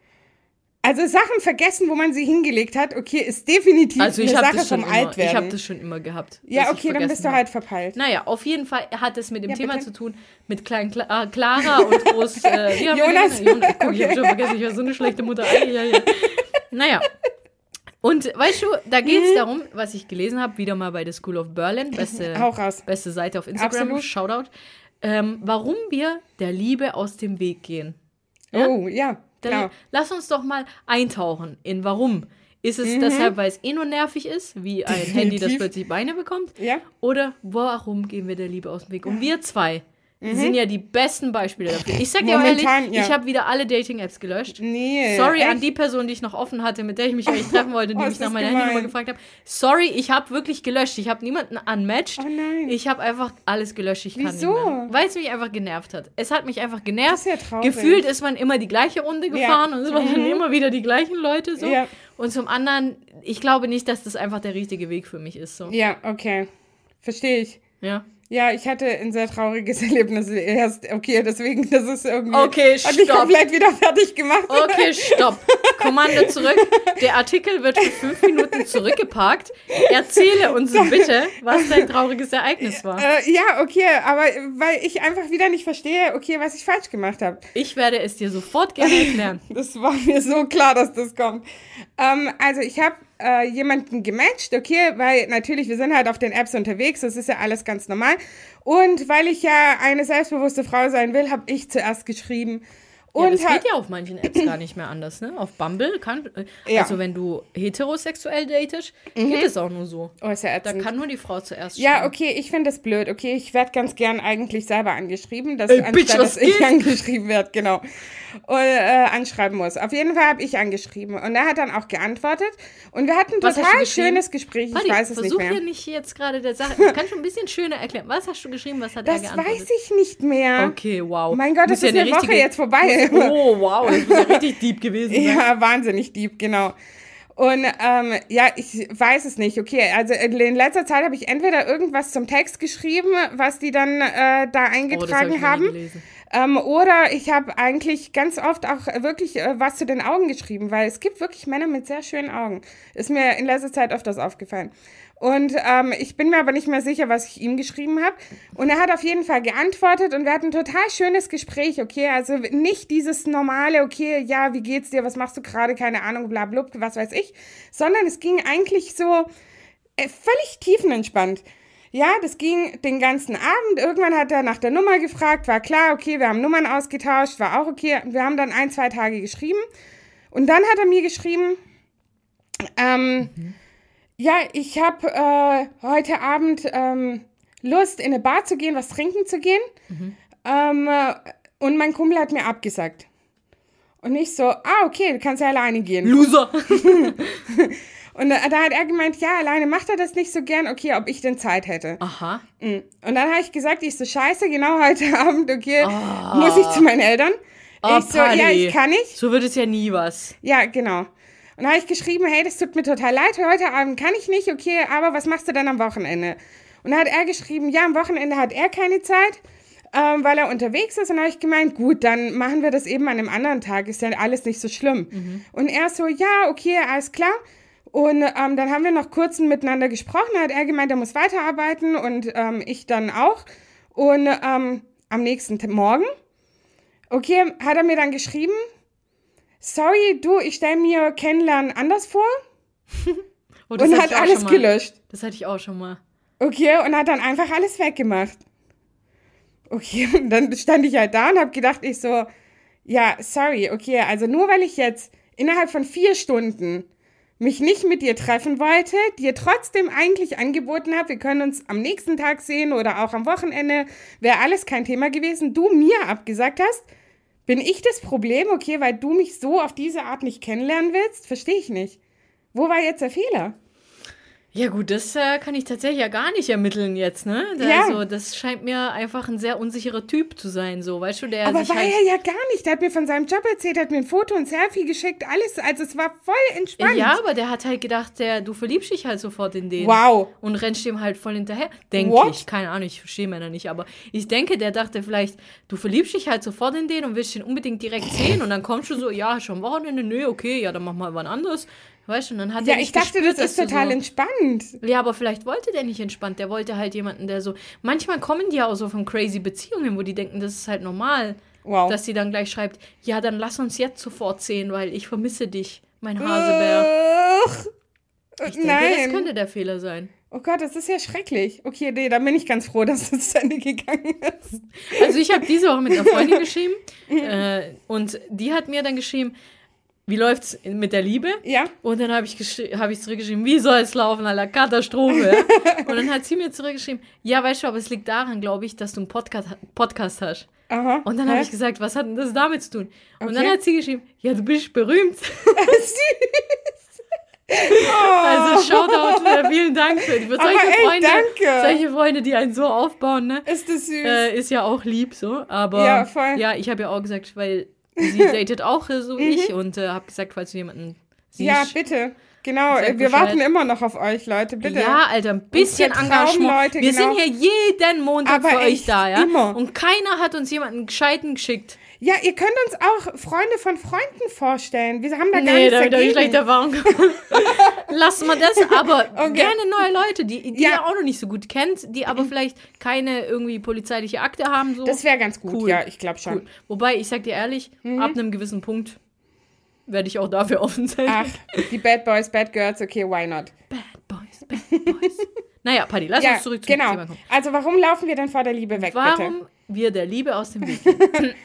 Also Sachen vergessen, wo man sie hingelegt hat, okay, ist definitiv eine Sache vom Altwerden. Ich habe das schon immer gehabt. Ja, okay, dann bist du halt verpeilt. Naja, auf jeden Fall hat es mit dem Thema zu tun, mit Klein Clara und Groß Jonas. Guck, ich habe schon vergessen, ich war so eine schlechte Mutter. Naja, und weißt du, da geht es darum, was ich gelesen habe, wieder mal bei The School of Berlin, beste Seite auf Instagram, absolut. Shoutout, warum wir der Liebe aus dem Weg gehen. Ja? Oh, ja. Dann lass uns doch mal eintauchen in warum. Ist es deshalb, weil es nur nervig ist, wie ein Handy, das plötzlich Beine bekommt? Ja. Oder warum gehen wir der Liebe aus dem Weg? Und wir zwei sind ja die besten Beispiele dafür. Ich sag dir ehrlich, ich habe wieder alle Dating-Apps gelöscht. Nee. Sorry an die Person, die ich noch offen hatte, mit der ich mich eigentlich treffen wollte, die mich nach meiner Handynummer gefragt hat. Sorry, ich habe wirklich gelöscht. Ich habe niemanden unmatched. Oh nein. Ich habe einfach alles gelöscht. Ich kann nicht mehr. Weil es mich einfach genervt hat. Es hat mich einfach genervt. Das ist ja traurig. Gefühlt ist man immer die gleiche Runde gefahren und es waren dann immer wieder die gleichen Leute. So. Ja. Und zum anderen, ich glaube nicht, dass das einfach der richtige Weg für mich ist. So. Ja, okay. Verstehe ich. Ja. Ja, ich hatte ein sehr trauriges Erlebnis erst. Okay, deswegen, das ist irgendwie... Okay, stopp. Hat mich komplett wieder fertig gemacht. Okay, stopp. Kommando zurück. Der Artikel wird für 5 Minuten zurückgeparkt. Erzähle uns bitte, was dein trauriges Ereignis war. Ja, okay, aber weil ich einfach wieder nicht verstehe, okay, was ich falsch gemacht habe. Ich werde es dir sofort gerne erklären. Das war mir so klar, dass das kommt. Also ich habe jemanden gematcht, okay, weil natürlich, wir sind halt auf den Apps unterwegs, das ist ja alles ganz normal. Und weil ich ja eine selbstbewusste Frau sein will, habe ich zuerst geschrieben. Und das geht ja auf manchen Apps gar nicht mehr anders, ne? Auf Bumble also wenn du heterosexuell datest, geht es auch nur so. Oh, ist ja ätzend. Da kann nur die Frau zuerst schreiben. Ja, okay, ich finde das blöd. Okay, ich werde ganz gern eigentlich selber angeschrieben, anstatt dass ich angeschrieben werde, genau. Und anschreiben muss. Auf jeden Fall habe ich angeschrieben. Und er hat dann auch geantwortet. Und wir hatten ein total schönes Gespräch. Paddy, ich weiß es nicht mehr. Versuch ja nicht jetzt gerade der Sache. Du kannst schon ein bisschen schöner erklären. Was hast du geschrieben? Was hat er geantwortet? Das weiß ich nicht mehr. Okay, wow. Mein Gott, das ist eine Woche jetzt vorbei. Oh, wow. Das muss ja richtig deep gewesen sein. Ja, wahnsinnig deep, genau. Und ich weiß es nicht. Okay, also in letzter Zeit habe ich entweder irgendwas zum Text geschrieben, was die dann da eingetragen haben. Oder ich habe eigentlich ganz oft auch wirklich was zu den Augen geschrieben, weil es gibt wirklich Männer mit sehr schönen Augen. Ist mir in letzter Zeit öfters aufgefallen. Und ich bin mir aber nicht mehr sicher, was ich ihm geschrieben habe. Und er hat auf jeden Fall geantwortet und wir hatten ein total schönes Gespräch, okay? Also nicht dieses normale, okay, ja, wie geht's dir, was machst du gerade, keine Ahnung, bla bla, was weiß ich. Sondern es ging eigentlich so völlig tiefenentspannt. Ja, das ging den ganzen Abend. Irgendwann hat er nach der Nummer gefragt, war klar, okay, wir haben Nummern ausgetauscht, war auch okay. Wir haben dann 1-2 Tage geschrieben. Und dann hat er mir geschrieben, ja, ich habe heute Abend Lust, in eine Bar zu gehen, was trinken zu gehen. Und mein Kumpel hat mir abgesagt. Und ich so, okay, du kannst ja alleine gehen. Loser! Und da hat er gemeint, ja, alleine macht er das nicht so gern, okay, ob ich denn Zeit hätte. Aha. Und dann habe ich gesagt, ich so, scheiße, genau heute Abend, okay, muss ich zu meinen Eltern. Ich so, ja, ich kann nicht. So wird es ja nie was. Ja, genau. Und da habe ich geschrieben, hey, das tut mir total leid, heute Abend kann ich nicht, okay, aber was machst du dann am Wochenende? Und dann hat er geschrieben, ja, am Wochenende hat er keine Zeit, weil er unterwegs ist. Und dann habe ich gemeint, gut, dann machen wir das eben an einem anderen Tag, ist ja alles nicht so schlimm. Und er so, ja, okay, alles klar. Und dann haben wir noch kurz miteinander gesprochen, da hat er gemeint, er muss weiterarbeiten und ich dann auch. Und am nächsten Morgen, okay, hat er mir dann geschrieben, sorry, du, ich stelle mir Kennenlernen anders vor. Und hat alles gelöscht. Das hatte ich auch schon mal. Okay, und hat dann einfach alles weggemacht. Okay, und dann stand ich halt da und habe gedacht, ich so, ja, sorry, okay, also nur weil ich jetzt innerhalb von 4 Stunden mich nicht mit dir treffen wollte, dir trotzdem eigentlich angeboten habe, wir können uns am nächsten Tag sehen oder auch am Wochenende, wäre alles kein Thema gewesen, du mir abgesagt hast, bin ich das Problem, okay, weil du mich so auf diese Art nicht kennenlernen willst? Verstehe ich nicht. Wo war jetzt der Fehler? Ja gut, das kann ich tatsächlich ja gar nicht ermitteln jetzt, ne? Also das scheint mir einfach ein sehr unsicherer Typ zu sein, so, weißt du, der aber sich war er ja gar nicht, der hat mir von seinem Job erzählt, hat mir ein Foto und Selfie geschickt, alles, also es war voll entspannt. Ja, aber der hat halt gedacht, du verliebst dich halt sofort in den. Wow. Und rennst dem halt voll hinterher, denke ich, keine Ahnung, ich verstehe Männer nicht, aber ich denke, der dachte vielleicht, du verliebst dich halt sofort in den und willst ihn unbedingt direkt sehen und dann kommst du so, ja, schon Wochenende, nö, okay, ja, dann mach mal wann anderes. Weißt du, und dann hat er ich dachte, das ist total entspannt. Ja, aber vielleicht wollte der nicht entspannt. Der wollte halt jemanden, der so... Manchmal kommen die ja auch so von crazy Beziehungen, wo die denken, das ist halt normal. Wow. Dass sie dann gleich schreibt, ja, dann lass uns jetzt sofort sehen, weil ich vermisse dich, mein Hasebär. Ich denke, das könnte der Fehler sein. Oh Gott, das ist ja schrecklich. Okay, nee, dann bin ich ganz froh, dass das zu Ende gegangen ist. Also ich habe diese Woche mit einer Freundin geschrieben und die hat mir dann geschrieben, wie läuft's mit der Liebe? Ja. Und dann habe ich zurückgeschrieben, wie soll es laufen, Alter, Katastrophe. Und dann hat sie mir zurückgeschrieben, ja, weißt du, aber es liegt daran, glaube ich, dass du einen Podcast hast. Aha. Und dann habe ich gesagt, was hat denn das damit zu tun? Und dann hat sie geschrieben, ja, du bist berühmt. Süß. Also Shoutout, vielen Dank für solche Freunde, die einen so aufbauen, ne? Ist das süß. Ist ja auch lieb so, aber ja, voll. Ja, ich habe ja auch gesagt, weil sie datet auch so ich und habe gesagt, falls du jemanden siehst. Ja, bitte. Genau, wir warten immer noch auf euch, Leute, bitte. Ja, Alter, ein bisschen Engagement. Wir sind hier jeden Montag für euch da, ja? Immer. Und keiner hat uns jemanden Gescheiten geschickt. Ja, ihr könnt uns auch Freunde von Freunden vorstellen. Wir haben da gar nichts dagegen. Nee, da habe ich schlechte Erfahrung gemacht. Lassen wir das, aber gerne neue Leute, die ihr auch noch nicht so gut kennt, die aber vielleicht keine irgendwie polizeiliche Akte haben. So. Das wäre ganz gut, ja, ich glaube schon. Cool. Wobei, ich sag dir ehrlich, ab einem gewissen Punkt werde ich auch dafür offen sein. Ach, die Bad Boys, Bad Girls, okay, why not? Bad Boys. Naja, Paddy, lass uns zurück zum Thema kommen. Also warum laufen wir denn vor der Liebe weg, bitte? Warum wir der Liebe aus dem Weg gehen.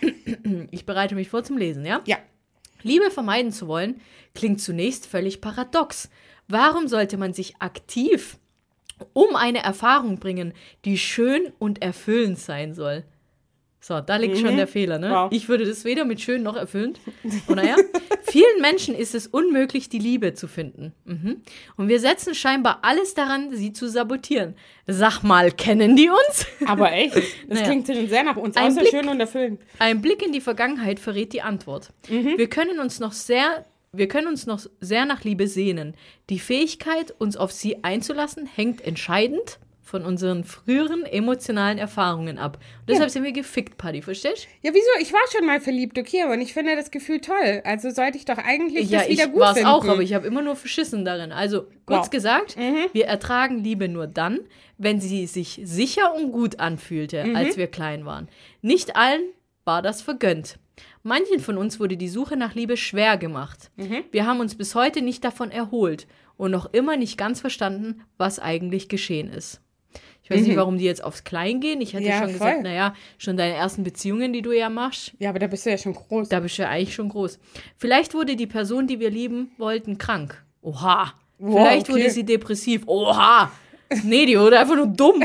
Ich bereite mich vor zum Lesen, ja? Ja. Liebe vermeiden zu wollen, klingt zunächst völlig paradox. Warum sollte man sich aktiv um eine Erfahrung bringen, die schön und erfüllend sein soll? So, da liegt schon der Fehler, ne? Wow. Ich würde das weder mit schön noch erfüllend. Und naja, vielen Menschen ist es unmöglich, die Liebe zu finden. Und wir setzen scheinbar alles daran, sie zu sabotieren. Sag mal, kennen die uns? Aber echt, das klingt schon sehr nach uns, außer schön und erfüllend. Ein Blick in die Vergangenheit verrät die Antwort. Wir können uns noch sehr nach Liebe sehnen. Die Fähigkeit, uns auf sie einzulassen, hängt entscheidend von unseren früheren emotionalen Erfahrungen ab. Und deshalb sind wir gefickt, Paddy, verstehst du? Ja, wieso? Ich war schon mal verliebt, okay, und ich finde das Gefühl toll. Also sollte ich doch eigentlich das wieder gut finden. Ja, ich war es auch, aber ich habe immer nur verschissen darin. Also, kurz gesagt, wir ertragen Liebe nur dann, wenn sie sich sicher und gut anfühlte, als wir klein waren. Nicht allen war das vergönnt. Manchen von uns wurde die Suche nach Liebe schwer gemacht. Wir haben uns bis heute nicht davon erholt und noch immer nicht ganz verstanden, was eigentlich geschehen ist. Ich weiß nicht, warum die jetzt aufs Klein gehen. Ich hätte schon gesagt, naja, schon deine ersten Beziehungen, die du ja machst. Ja, aber da bist du ja schon groß. Da bist du ja eigentlich schon groß. Vielleicht wurde die Person, die wir lieben wollten, krank. Oha. Wow, vielleicht wurde sie depressiv. Oha. Nee, die wurde einfach nur dumm.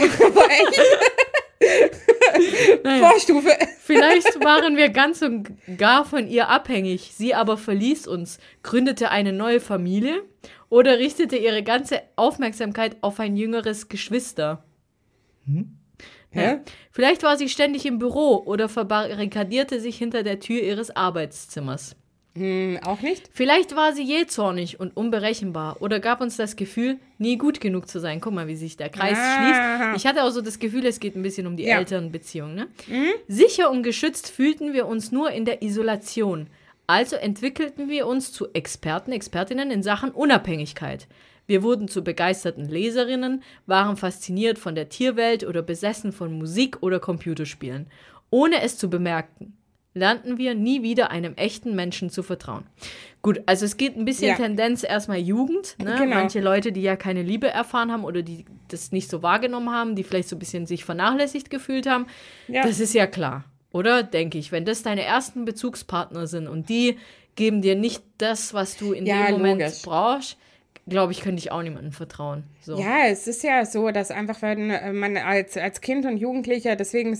Naja. Vorstufe. Vielleicht waren wir ganz und gar von ihr abhängig. Sie aber verließ uns, gründete eine neue Familie oder richtete ihre ganze Aufmerksamkeit auf ein jüngeres Geschwister. Ja. Vielleicht war sie ständig im Büro oder verbarrikadierte sich hinter der Tür ihres Arbeitszimmers. Auch nicht? Vielleicht war sie jähzornig und unberechenbar oder gab uns das Gefühl, nie gut genug zu sein. Guck mal, wie sich der Kreis schließt. Ich hatte auch so das Gefühl, es geht ein bisschen um die Elternbeziehung. Ne? Sicher und geschützt fühlten wir uns nur in der Isolation. Also entwickelten wir uns zu Expertinnen in Sachen Unabhängigkeit. Wir wurden zu begeisterten Leserinnen, waren fasziniert von der Tierwelt oder besessen von Musik oder Computerspielen. Ohne es zu bemerken, lernten wir nie wieder einem echten Menschen zu vertrauen. Gut, also es geht ein bisschen Tendenz erstmal Jugend. Ne? Genau. Manche Leute, die ja keine Liebe erfahren haben oder die das nicht so wahrgenommen haben, die vielleicht so ein bisschen sich vernachlässigt gefühlt haben. Ja. Das ist ja klar, oder? Denke ich. Wenn das deine ersten Bezugspartner sind und die geben dir nicht das, was du in dem Moment brauchst, glaube ich, könnte ich auch niemandem vertrauen. So. Ja, es ist ja so, dass einfach, wenn man als Kind und Jugendlicher, deswegen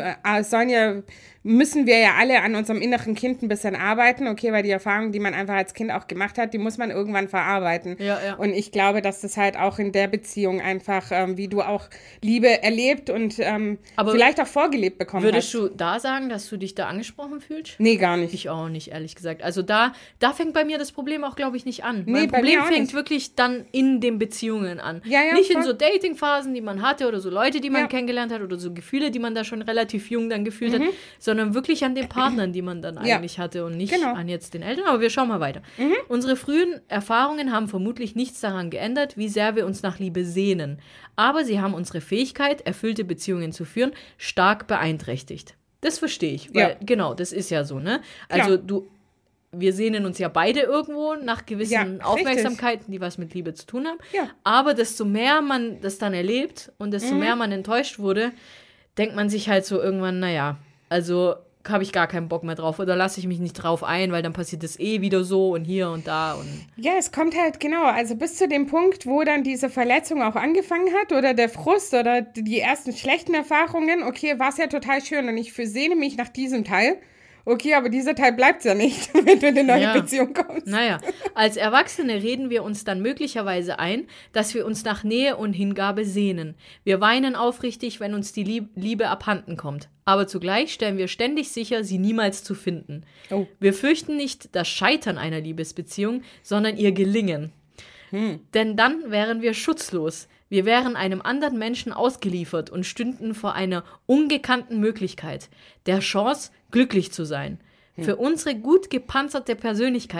müssen wir ja alle an unserem inneren Kind ein bisschen arbeiten, okay, weil die Erfahrungen, die man einfach als Kind auch gemacht hat, die muss man irgendwann verarbeiten. Ja. Und ich glaube, dass das halt auch in der Beziehung einfach, wie du auch Liebe erlebt und vielleicht auch vorgelebt bekommen hast. Würdest du da sagen, dass du dich da angesprochen fühlst? Nee, gar nicht. Ich auch nicht, ehrlich gesagt. Also da fängt bei mir das Problem auch, glaube ich, nicht an. Mein Problem fängt wirklich dann in den Beziehungen an. Ja, nicht voll. In so Dating-Phasen, die man hatte oder so Leute, die man kennengelernt hat oder so Gefühle, die man da schon relativ jung dann gefühlt hat, sondern wirklich an den Partnern, die man dann eigentlich hatte und nicht an jetzt den Eltern. Aber wir schauen mal weiter. Unsere frühen Erfahrungen haben vermutlich nichts daran geändert, wie sehr wir uns nach Liebe sehnen. Aber sie haben unsere Fähigkeit, erfüllte Beziehungen zu führen, stark beeinträchtigt. Das verstehe ich, weil genau, das ist ja so, ne? Also wir sehnen uns ja beide irgendwo nach gewissen Aufmerksamkeiten, die was mit Liebe zu tun haben. Ja. Aber desto mehr man das dann erlebt und desto mehr man enttäuscht wurde, denkt man sich halt so irgendwann, naja, also habe ich gar keinen Bock mehr drauf oder lasse ich mich nicht drauf ein, weil dann passiert das wieder so und hier und da. Und ja, es kommt halt also bis zu dem Punkt, wo dann diese Verletzung auch angefangen hat oder der Frust oder die ersten schlechten Erfahrungen, okay, war es ja total schön und ich sehne mich nach diesem Teil. Okay, aber dieser Teil bleibt ja nicht, wenn du in eine neue Beziehung kommst. Naja, als Erwachsene reden wir uns dann möglicherweise ein, dass wir uns nach Nähe und Hingabe sehnen. Wir weinen aufrichtig, wenn uns die Liebe abhanden kommt. Aber zugleich stellen wir ständig sicher, sie niemals zu finden. Oh. Wir fürchten nicht das Scheitern einer Liebesbeziehung, sondern ihr Gelingen. Denn dann wären wir schutzlos. Wir wären einem anderen Menschen ausgeliefert und stünden vor einer ungekannten Möglichkeit, der Chance, glücklich zu sein. Für unsere gut gepanzerte Persönlichkeit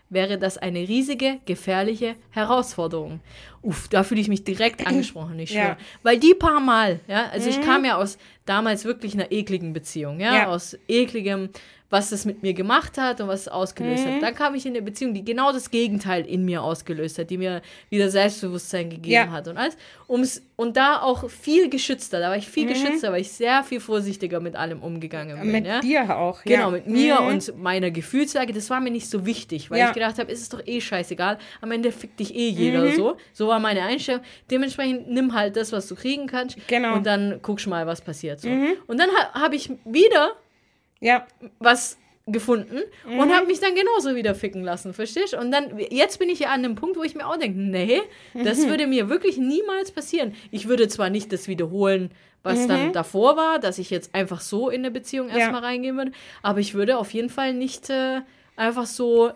wäre das eine riesige, gefährliche Herausforderung. Da fühle ich mich direkt angesprochen, ich schwöre. Weil die paar Mal, also ich kam ja aus damals wirklich einer ekligen Beziehung, aus ekligem, was das mit mir gemacht hat und was es ausgelöst hat. Dann kam ich in eine Beziehung, die genau das Gegenteil in mir ausgelöst hat, die mir wieder Selbstbewusstsein gegeben hat und alles. Und da auch viel geschützter, da war ich viel geschützter, weil ich sehr viel vorsichtiger mit allem umgegangen bin. Mit dir auch, Genau, mit mir und meiner Gefühlslage, das war mir nicht so wichtig, weil ich gedacht habe, ist es doch scheißegal, am Ende fickt dich jeder so. So war meine Einstellung. Dementsprechend nimm halt das, was du kriegen kannst und dann guckst mal, was passiert. So. Und dann habe ich wieder was gefunden und habe mich dann genauso wieder ficken lassen, verstehst du? Und dann, jetzt bin ich ja an einem Punkt, wo ich mir auch denke, nee, das würde mir wirklich niemals passieren. Ich würde zwar nicht das wiederholen, was dann davor war, dass ich jetzt einfach so in eine Beziehung erstmal reingehen würde, aber ich würde auf jeden Fall nicht einfach so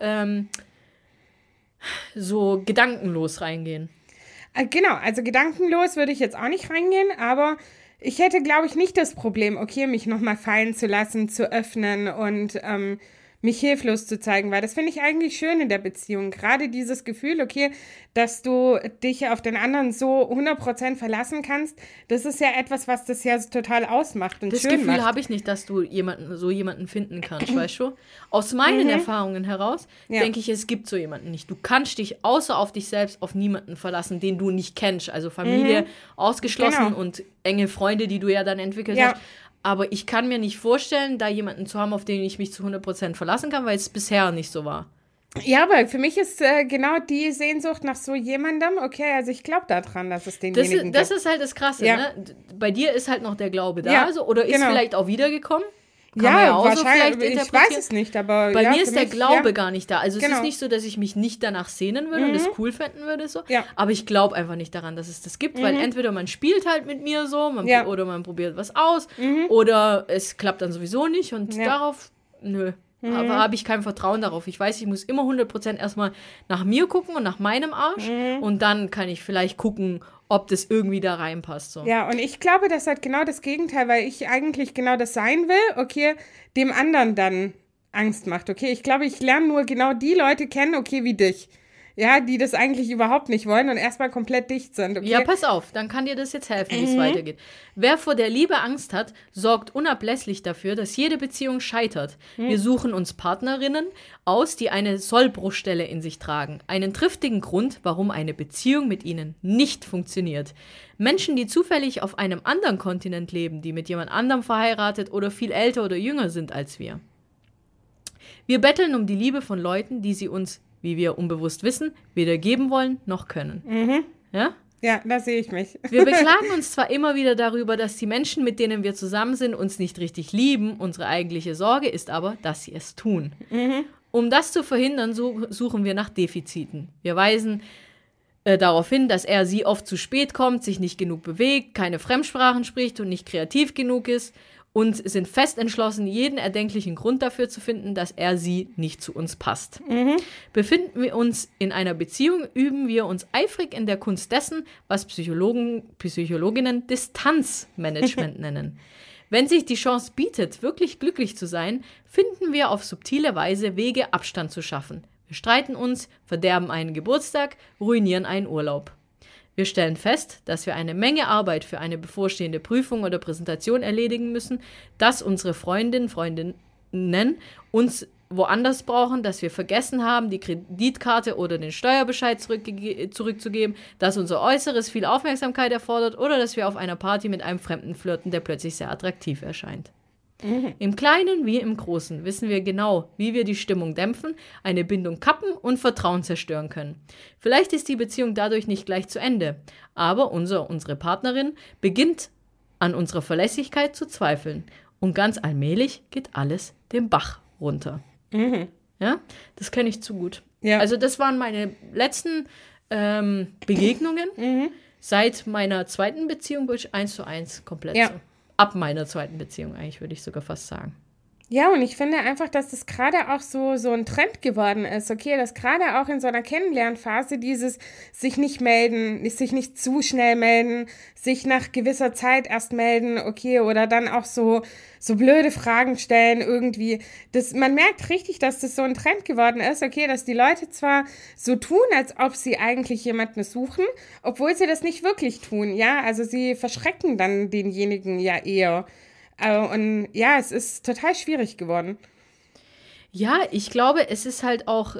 gedankenlos reingehen. Genau, also gedankenlos würde ich jetzt auch nicht reingehen, aber ich hätte, glaube ich, nicht das Problem, mich nochmal fallen zu lassen, zu öffnen und mich hilflos zu zeigen, weil das finde ich eigentlich schön in der Beziehung. Gerade dieses Gefühl, dass du dich auf den anderen so 100% verlassen kannst, das ist ja etwas, was das ja total ausmacht und das schön macht. Das Gefühl habe ich nicht, dass du jemanden finden kannst, weißt du? Aus meinen Erfahrungen heraus denke ich, es gibt so jemanden nicht. Du kannst dich außer auf dich selbst auf niemanden verlassen, den du nicht kennst. Also Familie ausgeschlossen und enge Freunde, die du ja dann entwickelt hast. Aber ich kann mir nicht vorstellen, da jemanden zu haben, auf den ich mich zu 100% verlassen kann, weil es bisher nicht so war. Ja, aber für mich ist genau die Sehnsucht nach so jemandem, also ich glaube daran, dass es denjenigen gibt. Das ist halt das Krasse, ne? Bei dir ist halt noch der Glaube da, oder ist vielleicht auch wiedergekommen. Kann man ja auch wahrscheinlich, so ich weiß es nicht, aber bei mir ist der Glaube gar nicht da. Also es ist nicht so, dass ich mich nicht danach sehnen würde und es cool finden würde, so. Aber ich glaube einfach nicht daran, dass es das gibt, weil entweder man spielt halt mit mir so, oder man probiert was aus, oder es klappt dann sowieso nicht und darauf, aber habe ich kein Vertrauen darauf. Ich weiß, ich muss immer 100% erstmal nach mir gucken und nach meinem Arsch und dann kann ich vielleicht gucken, ob das irgendwie da reinpasst. So. Ja, und ich glaube, das hat genau das Gegenteil, weil ich eigentlich genau das sein will, dem anderen dann Angst macht, Ich glaube, ich lerne nur genau die Leute kennen, wie dich. Ja, die das eigentlich überhaupt nicht wollen und erstmal komplett dicht sind. Ja, pass auf, dann kann dir das jetzt helfen, wie es weitergeht. Wer vor der Liebe Angst hat, sorgt unablässig dafür, dass jede Beziehung scheitert. Wir suchen uns Partnerinnen aus, die eine Sollbruchstelle in sich tragen. Einen triftigen Grund, warum eine Beziehung mit ihnen nicht funktioniert. Menschen, die zufällig auf einem anderen Kontinent leben, die mit jemand anderem verheiratet oder viel älter oder jünger sind als wir. Wir betteln um die Liebe von Leuten, die sie uns, wie wir unbewusst wissen, weder geben wollen noch können. Ja? Ja, da sehe ich mich. Wir beklagen uns zwar immer wieder darüber, dass die Menschen, mit denen wir zusammen sind, uns nicht richtig lieben. Unsere eigentliche Sorge ist aber, dass sie es tun. Um das zu verhindern, suchen wir nach Defiziten. Wir weisen darauf hin, dass er sie oft zu spät kommt, sich nicht genug bewegt, keine Fremdsprachen spricht und nicht kreativ genug ist. Und sind fest entschlossen, jeden erdenklichen Grund dafür zu finden, dass er sie nicht zu uns passt. Befinden wir uns in einer Beziehung, üben wir uns eifrig in der Kunst dessen, was Psychologinnen Distanzmanagement nennen. Wenn sich die Chance bietet, wirklich glücklich zu sein, finden wir auf subtile Weise Wege, Abstand zu schaffen. Wir streiten uns, verderben einen Geburtstag, ruinieren einen Urlaub. Wir stellen fest, dass wir eine Menge Arbeit für eine bevorstehende Prüfung oder Präsentation erledigen müssen, dass unsere Freundinnen uns woanders brauchen, dass wir vergessen haben, die Kreditkarte oder den Steuerbescheid zurückzugeben, dass unser Äußeres viel Aufmerksamkeit erfordert oder dass wir auf einer Party mit einem Fremden flirten, der plötzlich sehr attraktiv erscheint. Im Kleinen wie im Großen wissen wir genau, wie wir die Stimmung dämpfen, eine Bindung kappen und Vertrauen zerstören können. Vielleicht ist die Beziehung dadurch nicht gleich zu Ende, aber unsere Partnerin beginnt an unserer Verlässlichkeit zu zweifeln und ganz allmählich geht alles den Bach runter. Ja, das kenne ich zu gut. Ja. Also das waren meine letzten Begegnungen seit meiner zweiten Beziehung, wo ich 1:1 komplett so. Ab meiner zweiten Beziehung eigentlich, würde ich sogar fast sagen. Ja, und ich finde einfach, dass das gerade auch so ein Trend geworden ist, okay, dass gerade auch in so einer Kennenlernphase dieses sich nicht melden, sich nicht zu schnell melden, sich nach gewisser Zeit erst melden, okay, oder dann auch so blöde Fragen stellen irgendwie. Man merkt richtig, dass das so ein Trend geworden ist, okay, dass die Leute zwar so tun, als ob sie eigentlich jemanden suchen, obwohl sie das nicht wirklich tun, ja, also sie verschrecken dann denjenigen ja eher. Und ja, es ist total schwierig geworden. Ja, ich glaube, es ist halt auch,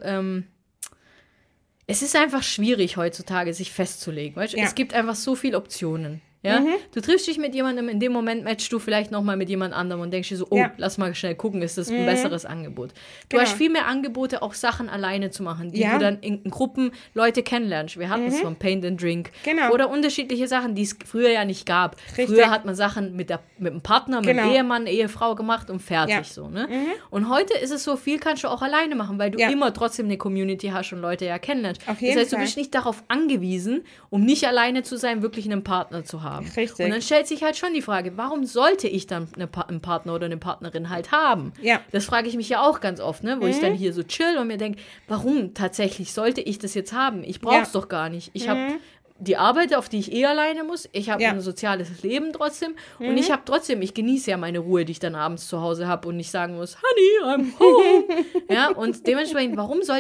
es ist einfach schwierig heutzutage, sich festzulegen. Weißt? Ja. Es gibt einfach so viele Optionen. Ja? Du triffst dich mit jemandem, in dem Moment matchst du vielleicht nochmal mit jemand anderem und denkst dir so, lass mal schnell gucken, ist das ein besseres Angebot. Du hast viel mehr Angebote, auch Sachen alleine zu machen, die du dann in Gruppen Leute kennenlernst. Wir hatten es von Paint and Drink oder unterschiedliche Sachen, die es früher ja nicht gab. Richtig. Früher hat man Sachen mit dem Partner, mit dem Ehemann, Ehefrau gemacht und fertig so. Ne? Und heute ist es so, viel kannst du auch alleine machen, weil du immer trotzdem eine Community hast und Leute ja kennenlernst. Das heißt, du bist nicht darauf angewiesen, um nicht alleine zu sein, wirklich einen Partner zu haben. Richtig. Und dann stellt sich halt schon die Frage, warum sollte ich dann einen Partner oder eine Partnerin halt haben? Ja. Das frage ich mich ja auch ganz oft, ne? Wo ich dann hier so chill und mir denke, warum tatsächlich sollte ich das jetzt haben? Ich brauche es doch gar nicht. Ich habe die Arbeit, auf die ich alleine muss. Ich habe ein soziales Leben trotzdem. Und ich genieße ja meine Ruhe, die ich dann abends zu Hause habe und nicht sagen muss, Honey, I'm home. Ja, und dementsprechend,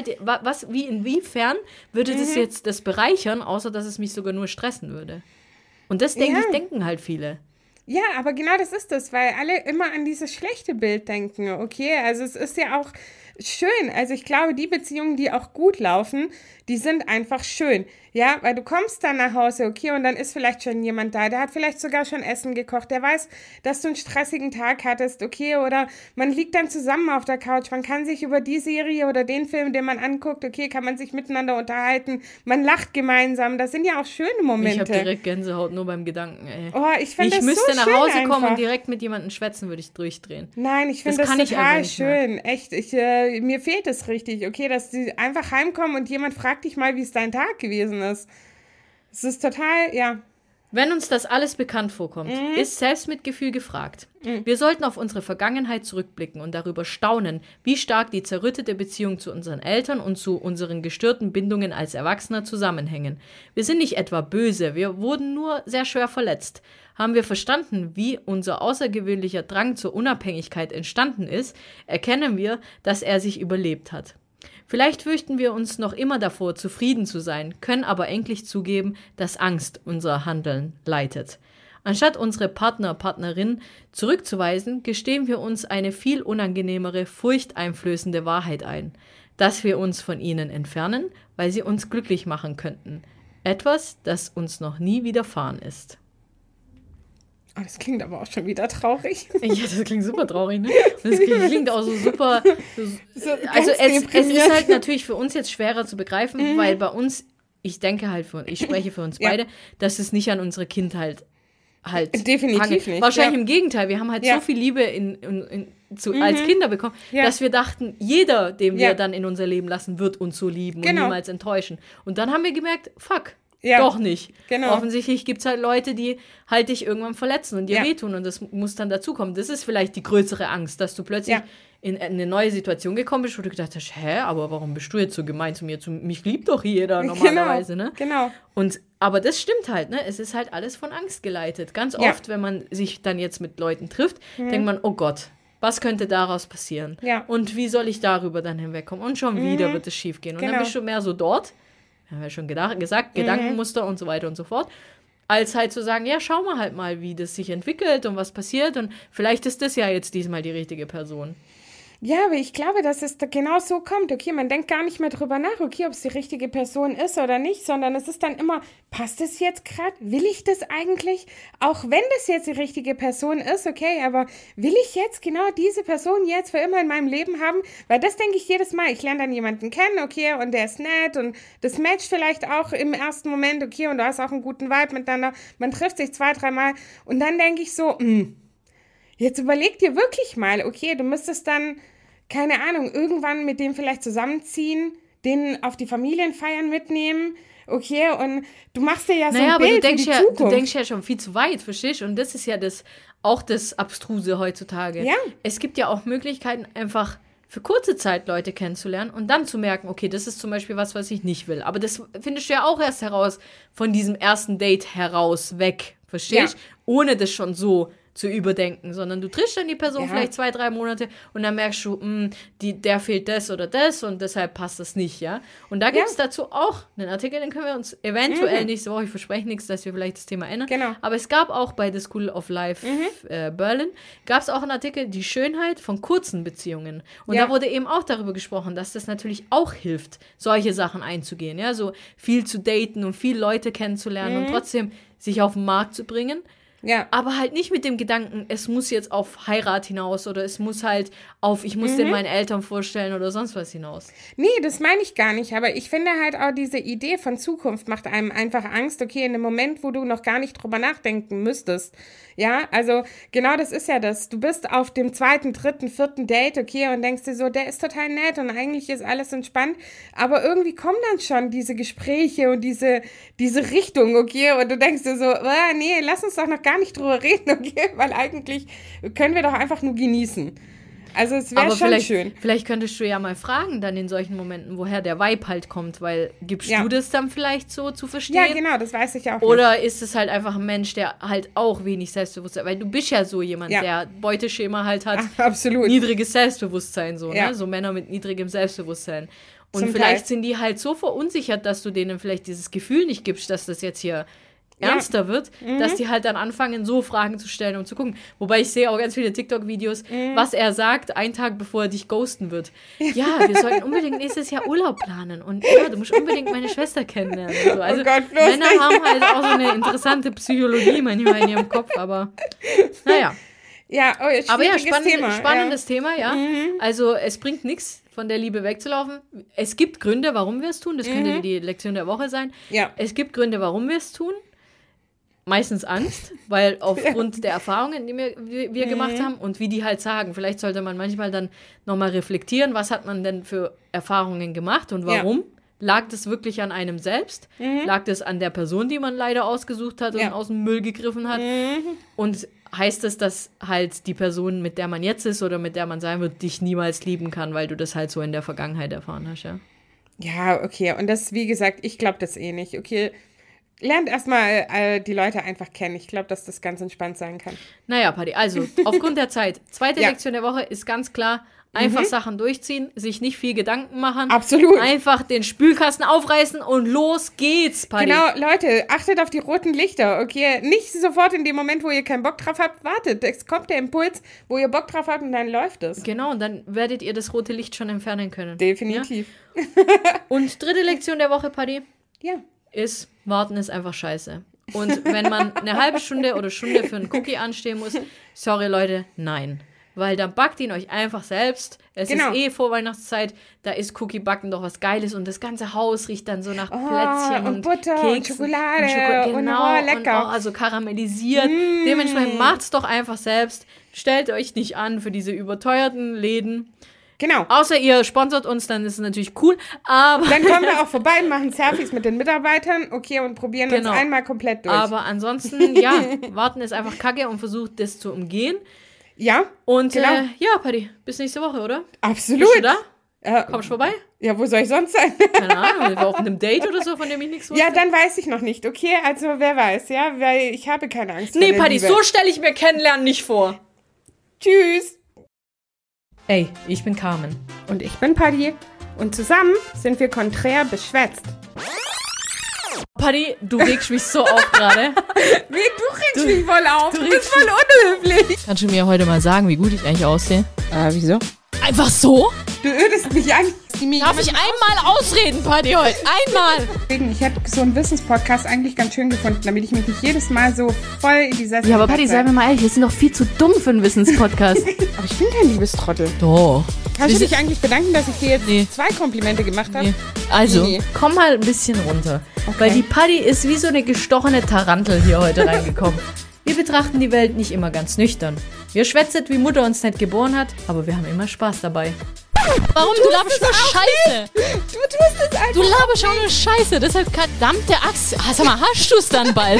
inwiefern würde das jetzt das bereichern, außer dass es mich sogar nur stressen würde? Und das, denken halt viele. Ja, aber genau das ist das, weil alle immer an dieses schlechte Bild denken, okay? Also es ist ja auch schön. Also ich glaube, die Beziehungen, die auch gut laufen, die sind einfach schön. Ja, weil du kommst dann nach Hause, okay, und dann ist vielleicht schon jemand da, der hat vielleicht sogar schon Essen gekocht, der weiß, dass du einen stressigen Tag hattest, okay, oder man liegt dann zusammen auf der Couch, man kann sich über die Serie oder den Film, den man anguckt, okay, kann man sich miteinander unterhalten, man lacht gemeinsam, das sind ja auch schöne Momente. Ich habe direkt Gänsehaut nur beim Gedanken, ey. Oh, ich finde das so schön. Ich müsste nach Hause kommen einfach. Und direkt mit jemandem schwätzen, würde ich durchdrehen. Nein, ich finde das total schön, echt, mir fehlt es richtig, okay, dass die einfach heimkommen und jemand fragt dich mal, wie es dein Tag gewesen ist. Es ist total, ja. Wenn uns das alles bekannt vorkommt, ist Selbstmitgefühl gefragt. Wir sollten auf unsere Vergangenheit zurückblicken und darüber staunen, wie stark die zerrüttete Beziehung zu unseren Eltern und zu unseren gestörten Bindungen als Erwachsener zusammenhängen. Wir sind nicht etwa böse, wir wurden nur sehr schwer verletzt. Haben wir verstanden, wie unser außergewöhnlicher Drang zur Unabhängigkeit entstanden ist, erkennen wir, dass er sich überlebt hat. Vielleicht fürchten wir uns noch immer davor, zufrieden zu sein, können aber endlich zugeben, dass Angst unser Handeln leitet. Anstatt unsere Partnerin zurückzuweisen, gestehen wir uns eine viel unangenehmere, furchteinflößende Wahrheit ein, dass wir uns von ihnen entfernen, weil sie uns glücklich machen könnten. Etwas, das uns noch nie widerfahren ist. Oh, das klingt aber auch schon wieder traurig. Ja, das klingt super traurig, ne? Das klingt auch so super. Also es ist halt natürlich für uns jetzt schwerer zu begreifen, weil bei uns, ich spreche für uns beide, dass es nicht an unsere Kindheit halt definitiv nicht. Wahrscheinlich im Gegenteil, wir haben halt so viel Liebe als Kinder bekommen, dass wir dachten, jeder, den wir dann in unser Leben lassen, wird uns so lieben und niemals enttäuschen. Und dann haben wir gemerkt, fuck. Ja, doch nicht. Genau. Offensichtlich gibt es halt Leute, die halt dich irgendwann verletzen und dir wehtun und das muss dann dazukommen. Das ist vielleicht die größere Angst, dass du plötzlich in eine neue Situation gekommen bist, wo du gedacht hast, aber warum bist du jetzt so gemein zu mir? Mich liebt doch jeder normalerweise, ne? Genau. Aber das stimmt halt, ne? Es ist halt alles von Angst geleitet. Ganz oft, wenn man sich dann jetzt mit Leuten trifft, denkt man, oh Gott, was könnte daraus passieren? Ja. Und wie soll ich darüber dann hinwegkommen? Und schon wieder wird es schief gehen. Und dann bist du mehr so dort, haben wir schon gesagt, Gedankenmuster und so weiter und so fort, als halt zu sagen, ja, schauen wir halt mal, wie das sich entwickelt und was passiert und vielleicht ist das ja jetzt diesmal die richtige Person. Ja, aber ich glaube, dass es genau so kommt. Okay, man denkt gar nicht mehr drüber nach, okay, ob es die richtige Person ist oder nicht, sondern es ist dann immer, passt es jetzt gerade? Will ich das eigentlich? Auch wenn das jetzt die richtige Person ist, okay, aber will ich jetzt genau diese Person jetzt für immer in meinem Leben haben? Weil das denke ich jedes Mal. Ich lerne dann jemanden kennen, okay, und der ist nett und das matcht vielleicht auch im ersten Moment, okay, und du hast auch einen guten Vibe miteinander. Man trifft sich 2-3 Mal und dann denke ich so, jetzt überleg dir wirklich mal, okay, du müsstest dann, keine Ahnung, irgendwann mit dem vielleicht zusammenziehen, den auf die Familienfeiern mitnehmen, okay, und du machst dir ja so ein Bild aber für die Zukunft. Du denkst ja schon viel zu weit, verstehst du? Und das ist ja auch das Abstruse heutzutage. Ja. Es gibt ja auch Möglichkeiten, einfach für kurze Zeit Leute kennenzulernen und dann zu merken, okay, das ist zum Beispiel was ich nicht will. Aber das findest du ja auch erst heraus von diesem ersten Date heraus weg, verstehst du? Ja. Ohne das schon so zu überdenken, sondern du triffst dann die Person vielleicht 2-3 Monate und dann merkst du, der fehlt das oder das und deshalb passt das nicht, ja. Und da gibt es dazu auch einen Artikel, den können wir uns eventuell nächste Woche, ich verspreche nichts, dass wir vielleicht das Thema ändern, genau. Aber es gab auch bei The School of Life Berlin, gab es auch einen Artikel, die Schönheit von kurzen Beziehungen. Und da wurde eben auch darüber gesprochen, dass das natürlich auch hilft, solche Sachen einzugehen, ja, so viel zu daten und viele Leute kennenzulernen und trotzdem sich auf den Markt zu bringen. Ja. Aber halt nicht mit dem Gedanken, es muss jetzt auf Heirat hinaus oder es muss halt auf, ich muss den meinen Eltern vorstellen oder sonst was hinaus. Nee, das meine ich gar nicht, aber ich finde halt auch diese Idee von Zukunft macht einem einfach Angst, okay, in einem Moment, wo du noch gar nicht drüber nachdenken müsstest. Ja, also genau das ist ja das. Du bist auf dem 2., 3., 4. Date, okay, und denkst dir so, der ist total nett und eigentlich ist alles entspannt, aber irgendwie kommen dann schon diese Gespräche und diese Richtung, okay, und du denkst dir so, nee, lass uns doch noch gar nicht drüber reden, okay, weil eigentlich können wir doch einfach nur genießen. Also es wäre schon schön. Vielleicht könntest du ja mal fragen dann in solchen Momenten, woher der Vibe halt kommt, weil gibst du das dann vielleicht so zu verstehen? Ja, genau, das weiß ich auch nicht. Oder ist es halt einfach ein Mensch, der halt auch wenig Selbstbewusstsein, weil du bist ja so jemand, der Beuteschema halt hat, absolut. Niedriges Selbstbewusstsein, so, ne? So Männer mit niedrigem Selbstbewusstsein. Und vielleicht sind die halt so verunsichert, dass du denen vielleicht dieses Gefühl nicht gibst, dass das jetzt hier ernster wird, dass die halt dann anfangen, so Fragen zu stellen, um zu gucken. Wobei ich sehe auch ganz viele TikTok-Videos, was er sagt, einen Tag bevor er dich ghosten wird. Ja, wir sollten unbedingt nächstes Jahr Urlaub planen und du musst unbedingt meine Schwester kennenlernen. So. Also Männer haben halt auch so eine interessante Psychologie manchmal in ihrem Kopf, aber naja. Ja, aber ja, spannendes Thema, ja. Also es bringt nichts, von der Liebe wegzulaufen. Es gibt Gründe, warum wir es tun. Das könnte die Lektion der Woche sein. Ja. Es gibt Gründe, warum wir es tun. Meistens Angst, weil aufgrund der Erfahrungen, die wir gemacht haben und wie die halt sagen, vielleicht sollte man manchmal dann nochmal reflektieren, was hat man denn für Erfahrungen gemacht und warum? Lag das wirklich an einem selbst? Lag das an der Person, die man leider ausgesucht hat und aus dem Müll gegriffen hat? Und heißt das, dass halt die Person, mit der man jetzt ist oder mit der man sein wird, dich niemals lieben kann, weil du das halt so in der Vergangenheit erfahren hast, ja? Ja, okay. Und das, wie gesagt, ich glaube das eh nicht. Okay, lernt erstmal die Leute einfach kennen. Ich glaube, dass das ganz entspannt sein kann. Naja, Paddy, also aufgrund der Zeit. Zweite Lektion der Woche ist ganz klar, einfach Sachen durchziehen, sich nicht viel Gedanken machen. Absolut. Einfach den Spülkasten aufreißen und los geht's, Paddy. Genau, Leute, achtet auf die roten Lichter, okay? Nicht sofort in dem Moment, wo ihr keinen Bock drauf habt, wartet. Es kommt der Impuls, wo ihr Bock drauf habt und dann läuft es. Genau, und dann werdet ihr das rote Licht schon entfernen können. Definitiv. Ja? Und dritte Lektion der Woche, Paddy, ist, warten ist einfach scheiße. Und wenn man eine halbe Stunde oder Stunde für einen Cookie anstehen muss, sorry Leute, nein. Weil dann backt ihn euch einfach selbst. Es ist Vorweihnachtszeit, da ist Cookie-Backen doch was Geiles und das ganze Haus riecht dann so nach Plätzchen und Butter Keksen und Schokolade genau, und lecker. Und also karamellisiert. Dementsprechend macht's doch einfach selbst. Stellt euch nicht an für diese überteuerten Läden. Genau. Außer ihr sponsert uns, dann ist es natürlich cool, aber... Dann kommen wir auch vorbei, machen Selfies mit den Mitarbeitern, okay, und probieren uns einmal komplett durch. Aber ansonsten, warten ist einfach kacke und versucht, das zu umgehen. Ja, und Paddy, bis nächste Woche, oder? Absolut. Bist du da? Kommst du vorbei? Ja, wo soll ich sonst sein? Keine Ahnung, auf einem Date oder so, von dem ich nichts wusste. Ja, dann weiß ich noch nicht, okay? Also, wer weiß, ja? Weil ich habe keine Angst vor der Paddy, Liebe. So stelle ich mir Kennenlernen nicht vor. Tschüss. Hey, ich bin Carmen. Und ich bin Paddy. Und zusammen sind wir konträr beschwätzt. Paddy, du regst mich so auf gerade. Wie, du regst mich voll auf. Du bist voll unhöflich. Kannst du mir heute mal sagen, wie gut ich eigentlich aussehe? Wieso? Einfach so? Du ödest mich an. Darf ich einmal ausreden, Paddy, heute? Einmal! Ich hätte so einen Wissenspodcast eigentlich ganz schön gefunden, damit ich mich nicht jedes Mal so voll in die Sessel... Ja, aber Paddy, sei mir mal ehrlich, wir sind doch viel zu dumm für einen Wissenspodcast. Aber ich bin kein Liebestrottel. Doch. Kannst du dich eigentlich bedanken, dass ich dir jetzt 2 Komplimente gemacht habe? Nee. Also, komm mal ein bisschen runter. Okay. Weil die Paddy ist wie so eine gestochene Tarantel hier heute reingekommen. Wir betrachten die Welt nicht immer ganz nüchtern. Wir schwätzen, wie Mutter uns nicht geboren hat, aber wir haben immer Spaß dabei. Warum? Du laberst nur Scheiße. Du tust es einfach. Du laberst auch nur Scheiße. Deshalb verdammte Axt. Sag mal, hast du es dann bald?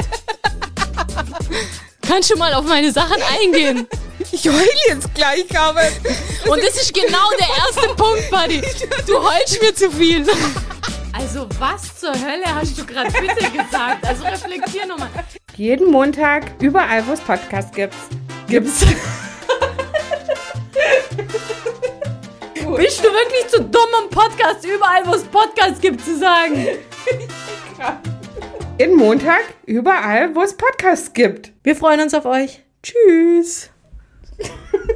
Kannst du mal auf meine Sachen eingehen? Ich heule jetzt gleich, Carmen. Und das ist genau der erste Punkt, Buddy. Du heulst mir zu viel. Also was zur Hölle hast du gerade bitte gesagt? Also reflektier nochmal. Jeden Montag, überall, wo es Podcasts gibt. Bist du wirklich zu dumm, um Podcast überall, wo es Podcasts gibt, zu sagen? Jeden Montag, überall, wo es Podcasts gibt. Wir freuen uns auf euch. Tschüss.